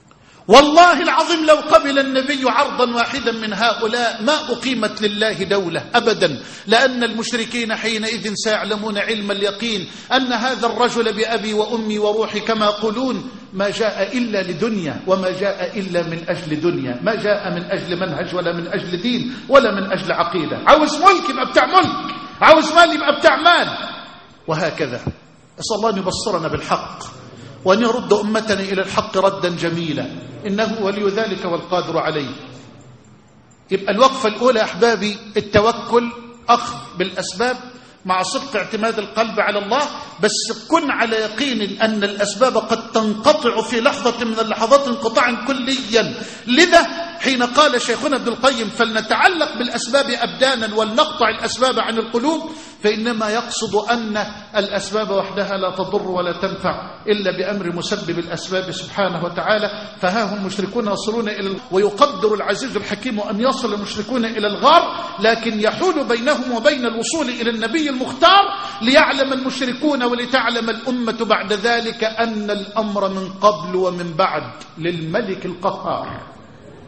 والله العظيم لو قبل النبي عرضا واحدا من هؤلاء ما أقيمت لله دولة أبدا، لأن المشركين حينئذ سيعلمون علم اليقين أن هذا الرجل بأبي وأمي وروحي كما يقولون ما جاء إلا لدنيا، وما جاء إلا من أجل دنيا، ما جاء من أجل منهج ولا من أجل دين ولا من أجل عقيدة. عاوز ملك يبقى بتاع ملك، عاوز مال يبقى بتاع مال، وهكذا. أسأل الله أن يبصرنا بالحق وأن يرد أمتنا إلى الحق ردا جميلا، إنه ولي ذلك والقادر عليه. يبقى الوقفة الأولى أحبابي التوكل، أخذ بالأسباب مع صدق اعتماد القلب على الله، بس كن على يقين أن الأسباب قد تنقطع في لحظة من اللحظات انقطاعا كليا. لذا حين قال شيخنا ابن القيم فلنتعلق بالأسباب أبدانا ولنقطع الأسباب عن القلوب، فإنما يقصد أن الأسباب وحدها لا تضر ولا تنفع إلا بأمر مسبب الأسباب سبحانه وتعالى. فها هم مشركون يصلون إلى، ويقدر العزيز الحكيم أن يصل المشركون إلى الغار، لكن يحول بينهم وبين الوصول إلى النبي المختار ليعلم المشركون ولتعلم الأمة بعد ذلك أن الأمر من قبل ومن بعد للملك القهار.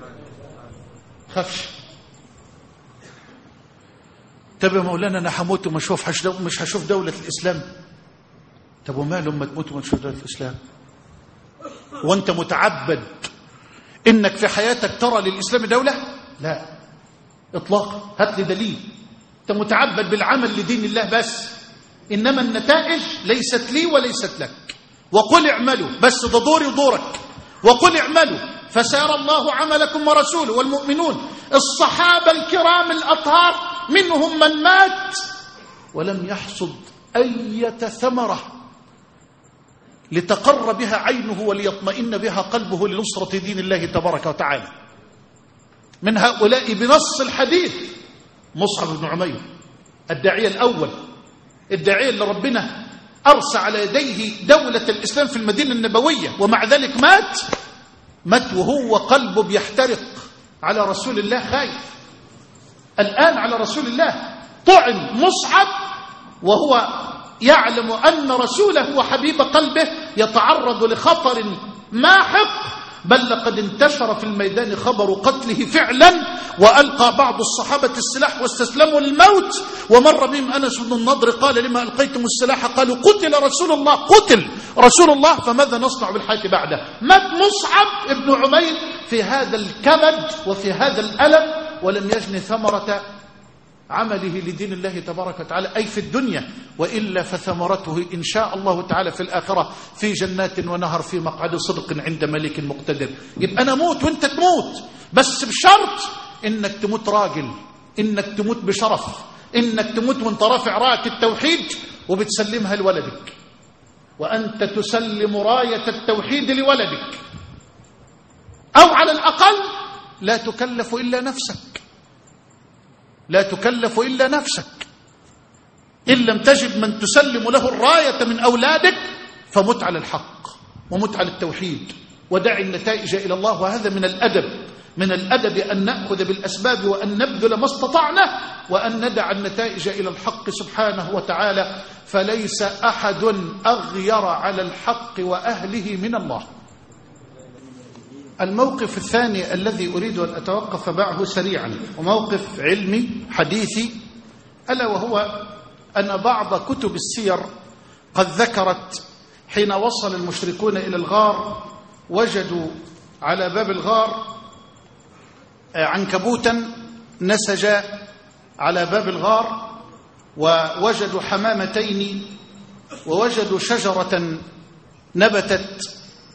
خفش. طب يا مولانا انا هموت ومش هشوف مش هشوف دولة الإسلام. طب وما لما تموت وما تشوف دولة الإسلام؟ وانت متعبد انك في حياتك ترى للإسلام دولة؟ لا اطلاقا. هات لي دليل. انت متعبد بالعمل لدين الله بس، انما النتائج ليست لي وليست لك. وقل اعملوا، بس ده دوري ودورك. وقل اعملوا فسيرى الله عملكم ورسوله والمؤمنون. الصحابة الكرام الأطهار منهم من مات ولم يحصد أي ثمرة لتقر بها عينه وليطمئن بها قلبه لنصرة دين الله تبارك وتعالى. من هؤلاء بنص الحديث مصعب بن عمير الداعية الأول، الداعية اللي ربنا أرسى على يديه دولة الإسلام في المدينة النبوية، ومع ذلك مات مات وهو قلبه بيحترق على رسول الله، خايف الآن على رسول الله. طعن مصعب وهو يعلم أن رسوله وحبيب قلبه يتعرض لخطر ماحق، بل لقد انتشر في الميدان خبر قتله فعلا، وألقى بعض الصحابة السلاح واستسلموا للموت. ومر بهم أنس بن النضر قال لما ألقيتم السلاح؟ قالوا قتل رسول الله، قتل رسول الله، فماذا نصنع بالحياة بعده؟ مات مصعب ابن عمير في هذا الكبد وفي هذا الألم، ولم يجن ثمرة عمله لدين الله تبارك وتعالى أي في الدنيا، وإلا فثمرته إن شاء الله تعالى في الآخرة في جنات ونهر في مقعد صدق عند ملك مقتدر. يبقى أنا موت وإنت تموت، بس بشرط إنك تموت راجل، إنك تموت بشرف، إنك تموت وانت رافع راية التوحيد وبتسلمها لولدك، وأنت تسلم راية التوحيد لولدك، أو على الأقل لا تكلف إلا نفسك، لا تكلف إلا نفسك. إن لم تجد من تسلم له الراية من أولادك فمت على الحق ومت على التوحيد ودع النتائج إلى الله. وهذا من الأدب، من الأدب أن نأخذ بالأسباب وأن نبذل ما استطعنا وأن ندع النتائج إلى الحق سبحانه وتعالى، فليس أحد أغير على الحق وأهله من الله. الموقف الثاني الذي أريد أن أتوقف معه سريعا، وموقف علمي حديثي، ألا وهو أن بعض كتب السير قد ذكرت حين وصل المشركون إلى الغار وجدوا على باب الغار عنكبوتا نسج على باب الغار، ووجدوا حمامتين، ووجدوا شجرة نبتت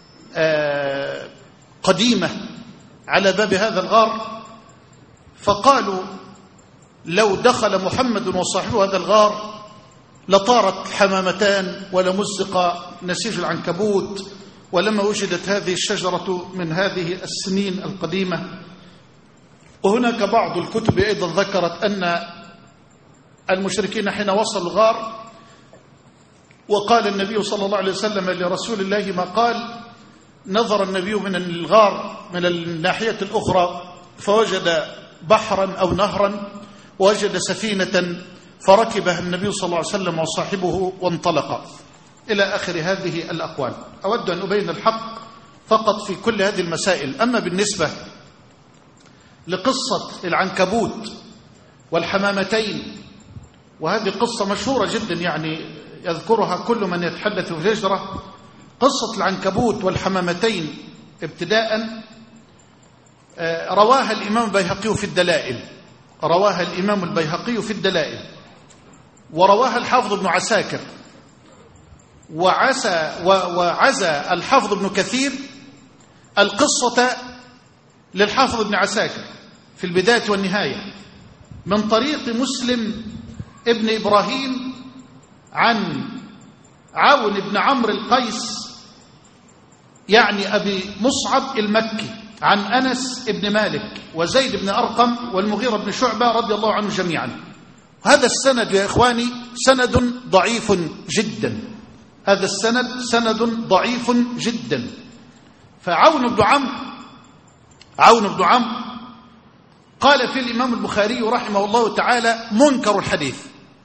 قديمة على باب هذا الغار، فقالوا لو دخل محمد وصاحبه هذا الغار لطارت الحمامتان ولمزق نسيج العنكبوت، ولما وجدت هذه الشجرة من هذه السنين القديمة. وهناك بعض الكتب أيضا ذكرت أن المشركين حين وصلوا الغار وقال النبي صلى الله عليه وسلم لرسول الله ما قال، نظر النبي من الغار من الناحية الأخرى فوجد بحرا أو نهرا، ووجد سفينة فركبها النبي صلى الله عليه وسلم وصاحبه وانطلقا، إلى آخر هذه الأقوال. أود أن أبين الحق فقط في كل هذه المسائل. أما بالنسبة لقصة العنكبوت والحمامتين، وهذه قصة مشهورة جدا يعني يذكرها كل من يتحدث في الهجرة، قصة العنكبوت والحمامتين ابتداء رواها الإمام البيهقي في الدلائل، رواها الإمام البيهقي في الدلائل، ورواها الحافظ ابن عساكر، وعسى وعزى الحافظ ابن كثير القصة للحافظ ابن عساكر في البداية والنهاية من طريق مسلم ابن إبراهيم عن عون بن عمرو القيس يعني أبي مصعب المكي عن أنس بن مالك وزيد بن أرقم والمغيرة بن شعبة رضي الله عنهم جميعا. هذا السند يا إخواني سند ضعيف جدا، هذا السند سند ضعيف جدا. فعون بن عمرو عون بن عمرو قال في الإمام البخاري رحمه الله تعالى منكر الحديث،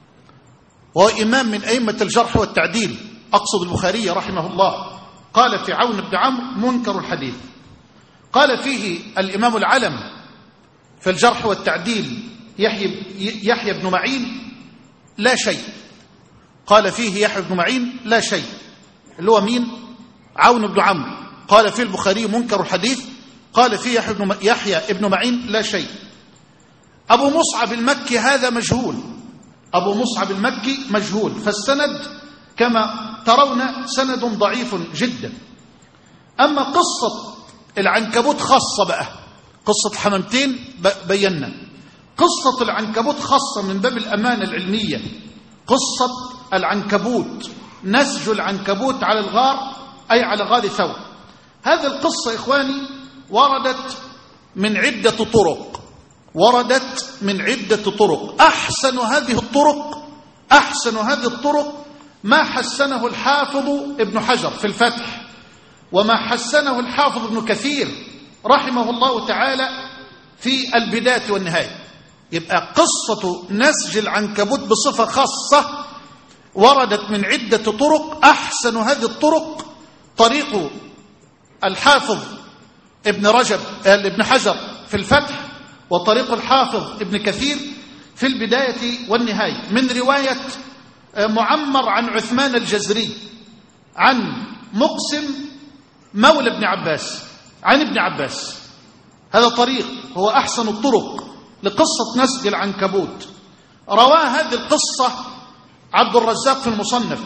وهو إمام من أئمة الجرح والتعديل، أقصد البخاري رحمه الله، قال في عون بن عمرو منكر الحديث. قال فيه الإمام العلم في الجرح والتعديل يحيى, يحيى بن معين لا شيء، قال فيه يحيى بن معين لا شيء، اللي هو مين؟ عون بن عمرو. قال فيه البخاري منكر الحديث، قال فيه يحيى بن, يحيى بن معين لا شيء. أبو مصعب المكي هذا مجهول، أبو مصعب المكي مجهول، فالسند كما ترون سند ضعيف جدا. أما قصة العنكبوت خاصة بقى، قصة الحمامتين بينا، قصة العنكبوت خاصة من باب الأمانة العلمية، قصة العنكبوت، نسج العنكبوت على الغار أي على غار ثور. هذه القصة إخواني وردت من عدة طرق، وردت من عدة طرق. أحسن هذه الطرق أحسن هذه الطرق ما حسنه الحافظ ابن حجر في الفتح، وما حسنه الحافظ ابن كثير رحمه الله تعالى في البداية والنهاية. يبقى قصة نسج العنكبوت بصفة خاصة وردت من عدة طرق. أحسن هذه الطرق طريق الحافظ ابن رجب ابن حجر في الفتح، وطريق الحافظ ابن كثير في البداية والنهاية، من رواية معمر عن عثمان الجزري عن مقسم مولى ابن عباس عن ابن عباس. هذا طريق هو أحسن الطرق لقصة نسج العنكبوت. رواه هذه القصة عبد الرزاق في المصنف،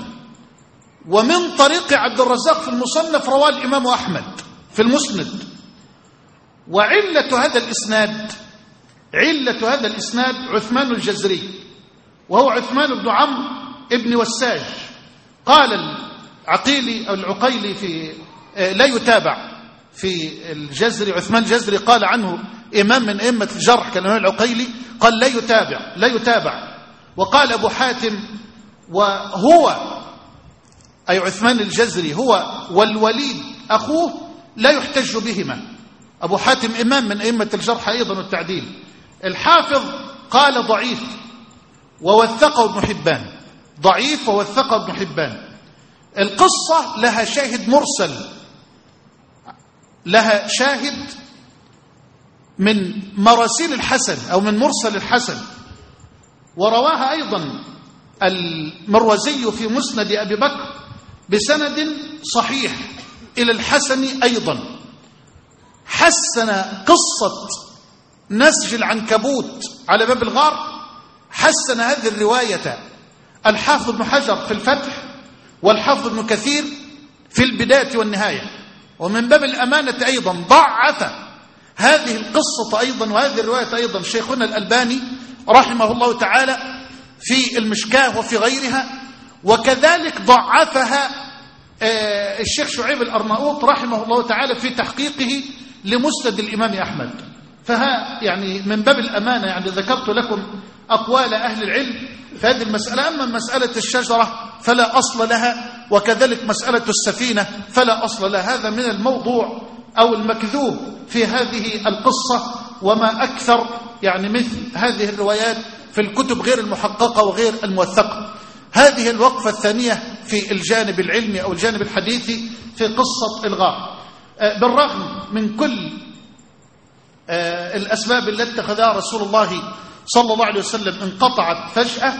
ومن طريق عبد الرزاق في المصنف رواه الإمام أحمد في المسند. وعلة هذا الإسناد علة هذا الإسناد عثمان الجزري، وهو عثمان بن عمرو ابن وساج. قال العقيلي أو العقيلي في لا يتابع في الجزري، عثمان الجزري قال عنه إمام من أئمة الجرح كالإمام العقيلي، قال لا يتابع لا يتابع. وقال أبو حاتم وهو أي عثمان الجزري هو والوليد أخوه لا يحتج بهما. أبو حاتم إمام من أئمة الجرح أيضا والتعديل. الحافظ قال ضعيف ووثقه ابن حبان، ضعيف ووثقه ابن حبان. القصة لها شاهد مرسل، لها شاهد من مراسيل الحسن أو من مرسل الحسن، ورواها أيضا المروزي في مسند أبي بكر بسند صحيح إلى الحسن أيضا. حسن قصة نسج العنكبوت على باب الغار، حسن هذه الرواية الحافظ ابن حجر في الفتح والحافظ ابن كثير في البداية والنهاية. ومن باب الأمانة أيضا ضعف هذه القصة أيضا وهذه الرواية أيضا شيخنا الألباني رحمه الله تعالى في المشكاه وفي غيرها، وكذلك ضعفها الشيخ شعيب الأرناؤوط رحمه الله تعالى في تحقيقه لمسند الإمام أحمد. فها يعني من باب الأمانة يعني ذكرت لكم أقوال أهل العلم في هذه المسألة. أما مسألة الشجرة فلا أصل لها، وكذلك مسألة السفينة فلا أصل لها. هذا من الموضوع أو المكذوب في هذه القصة، وما أكثر يعني مثل هذه الروايات في الكتب غير المحققة وغير الموثقة. هذه الوقفة الثانية في الجانب العلمي أو الجانب الحديثي في قصة الغار. بالرغم من كل الأسباب التي اتخذها رسول الله صلى الله عليه وسلم انقطعت فجأة،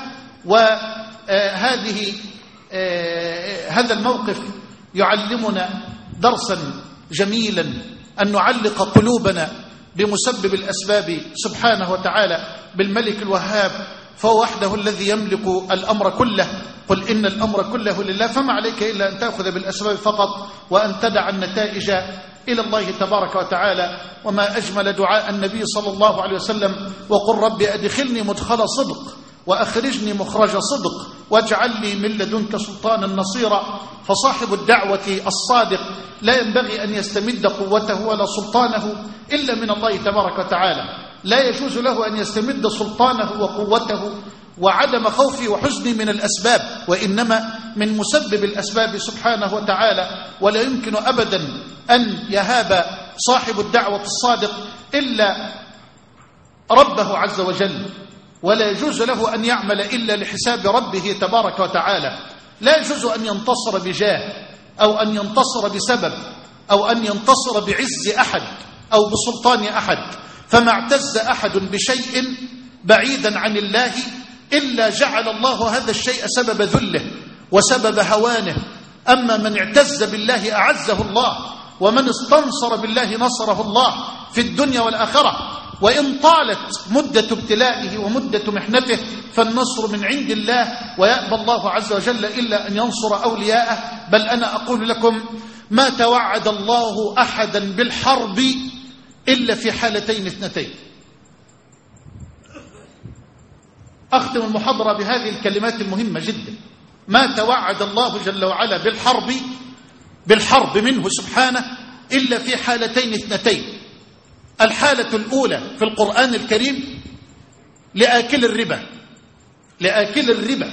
وهذه هذا الموقف يعلمنا درسا جميلا، أن نعلق قلوبنا بمسبب الأسباب سبحانه وتعالى بالملك الوهاب، فهو وحده الذي يملك الأمر كله. قل إن الأمر كله لله، فما عليك إلا أن تأخذ بالأسباب فقط وأن تدع النتائج إلى الله تبارك وتعالى. وما أجمل دعاء النبي صلى الله عليه وسلم: وقل رب أدخلني مدخل صدق وأخرجني مخرج صدق واجعل لي من لدنك سلطانا نصيرا. فصاحب الدعوة الصادق لا ينبغي أن يستمد قوته ولا سلطانه إلا من الله تبارك وتعالى، لا يجوز له أن يستمد سلطانه وقوته وعدم خوفه وحزنه من الأسباب، وإنما من مسبب الأسباب سبحانه وتعالى. ولا يمكن أبدا أن يهاب صاحب الدعوة الصادق إلا ربه عز وجل، ولا يجوز له أن يعمل إلا لحساب ربه تبارك وتعالى. لا يجوز أن ينتصر بجاه أو أن ينتصر بسبب أو أن ينتصر بعز أحد أو بسلطان أحد، فما اعتز أحد بشيء بعيدا عن الله إلا جعل الله هذا الشيء سبب ذله وسبب هوانه. أما من اعتز بالله أعزه الله، ومن استنصر بالله نصره الله في الدنيا والآخرة. وإن طالت مدة ابتلائه ومدة محنته فالنصر من عند الله، ويأبى الله عز وجل إلا أن ينصر أولياءه. بل أنا أقول لكم: ما توعد الله أحدا بالحرب إلا في حالتين اثنتين. أختم المحاضرة بهذه الكلمات المهمة جدا: ما توعد الله جل وعلا بالحرب بالحرب منه سبحانه إلا في حالتين اثنتين. الحالة الأولى في القرآن الكريم لآكل الربا لآكل الربا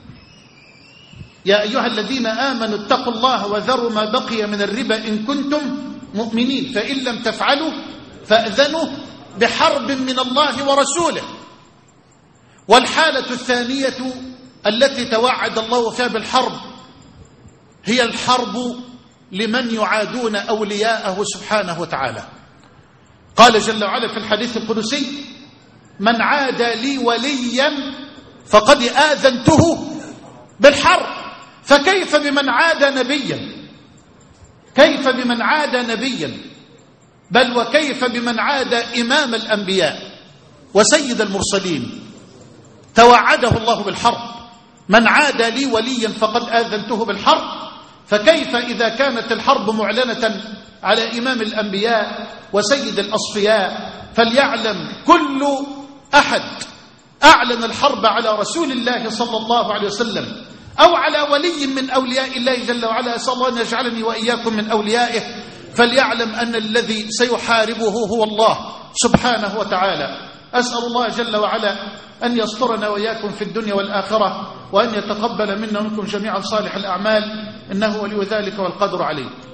يا أيها الذين آمنوا اتقوا الله وذروا ما بقي من الربا إن كنتم مؤمنين فإن لم تفعلوا فأذنوا بحرب من الله ورسوله. والحالة الثانية التي توعد الله فيها بالحرب هي الحرب لمن يعادون أولياءه سبحانه وتعالى. قال جل وعلا في الحديث القدسي: من عادى لي وليا فقد آذنته بالحرب. فكيف بمن عادى نبيا؟ كيف بمن عادى نبيا؟ بل وكيف بمن عادى إمام الأنبياء وسيد المرسلين؟ توعده الله بالحرب: من عادى لي وليا فقد آذنته بالحرب. فكيف إذا كانت الحرب معلنة على إمام الأنبياء وسيد الأصفياء؟ فليعلم كل أحد أعلن الحرب على رسول الله صلى الله عليه وسلم أو على ولي من أولياء الله جل وعلا، أسأل الله أن يجعلني وإياكم من أوليائه، فليعلم أن الذي سيحاربه هو الله سبحانه وتعالى. أسأل الله جل وعلا أن يسترنا وإياكم في الدنيا والآخرة، وأن يتقبل منا ومنكم جميعا صالح الأعمال، إنه ولي ذلك والقدر عليه.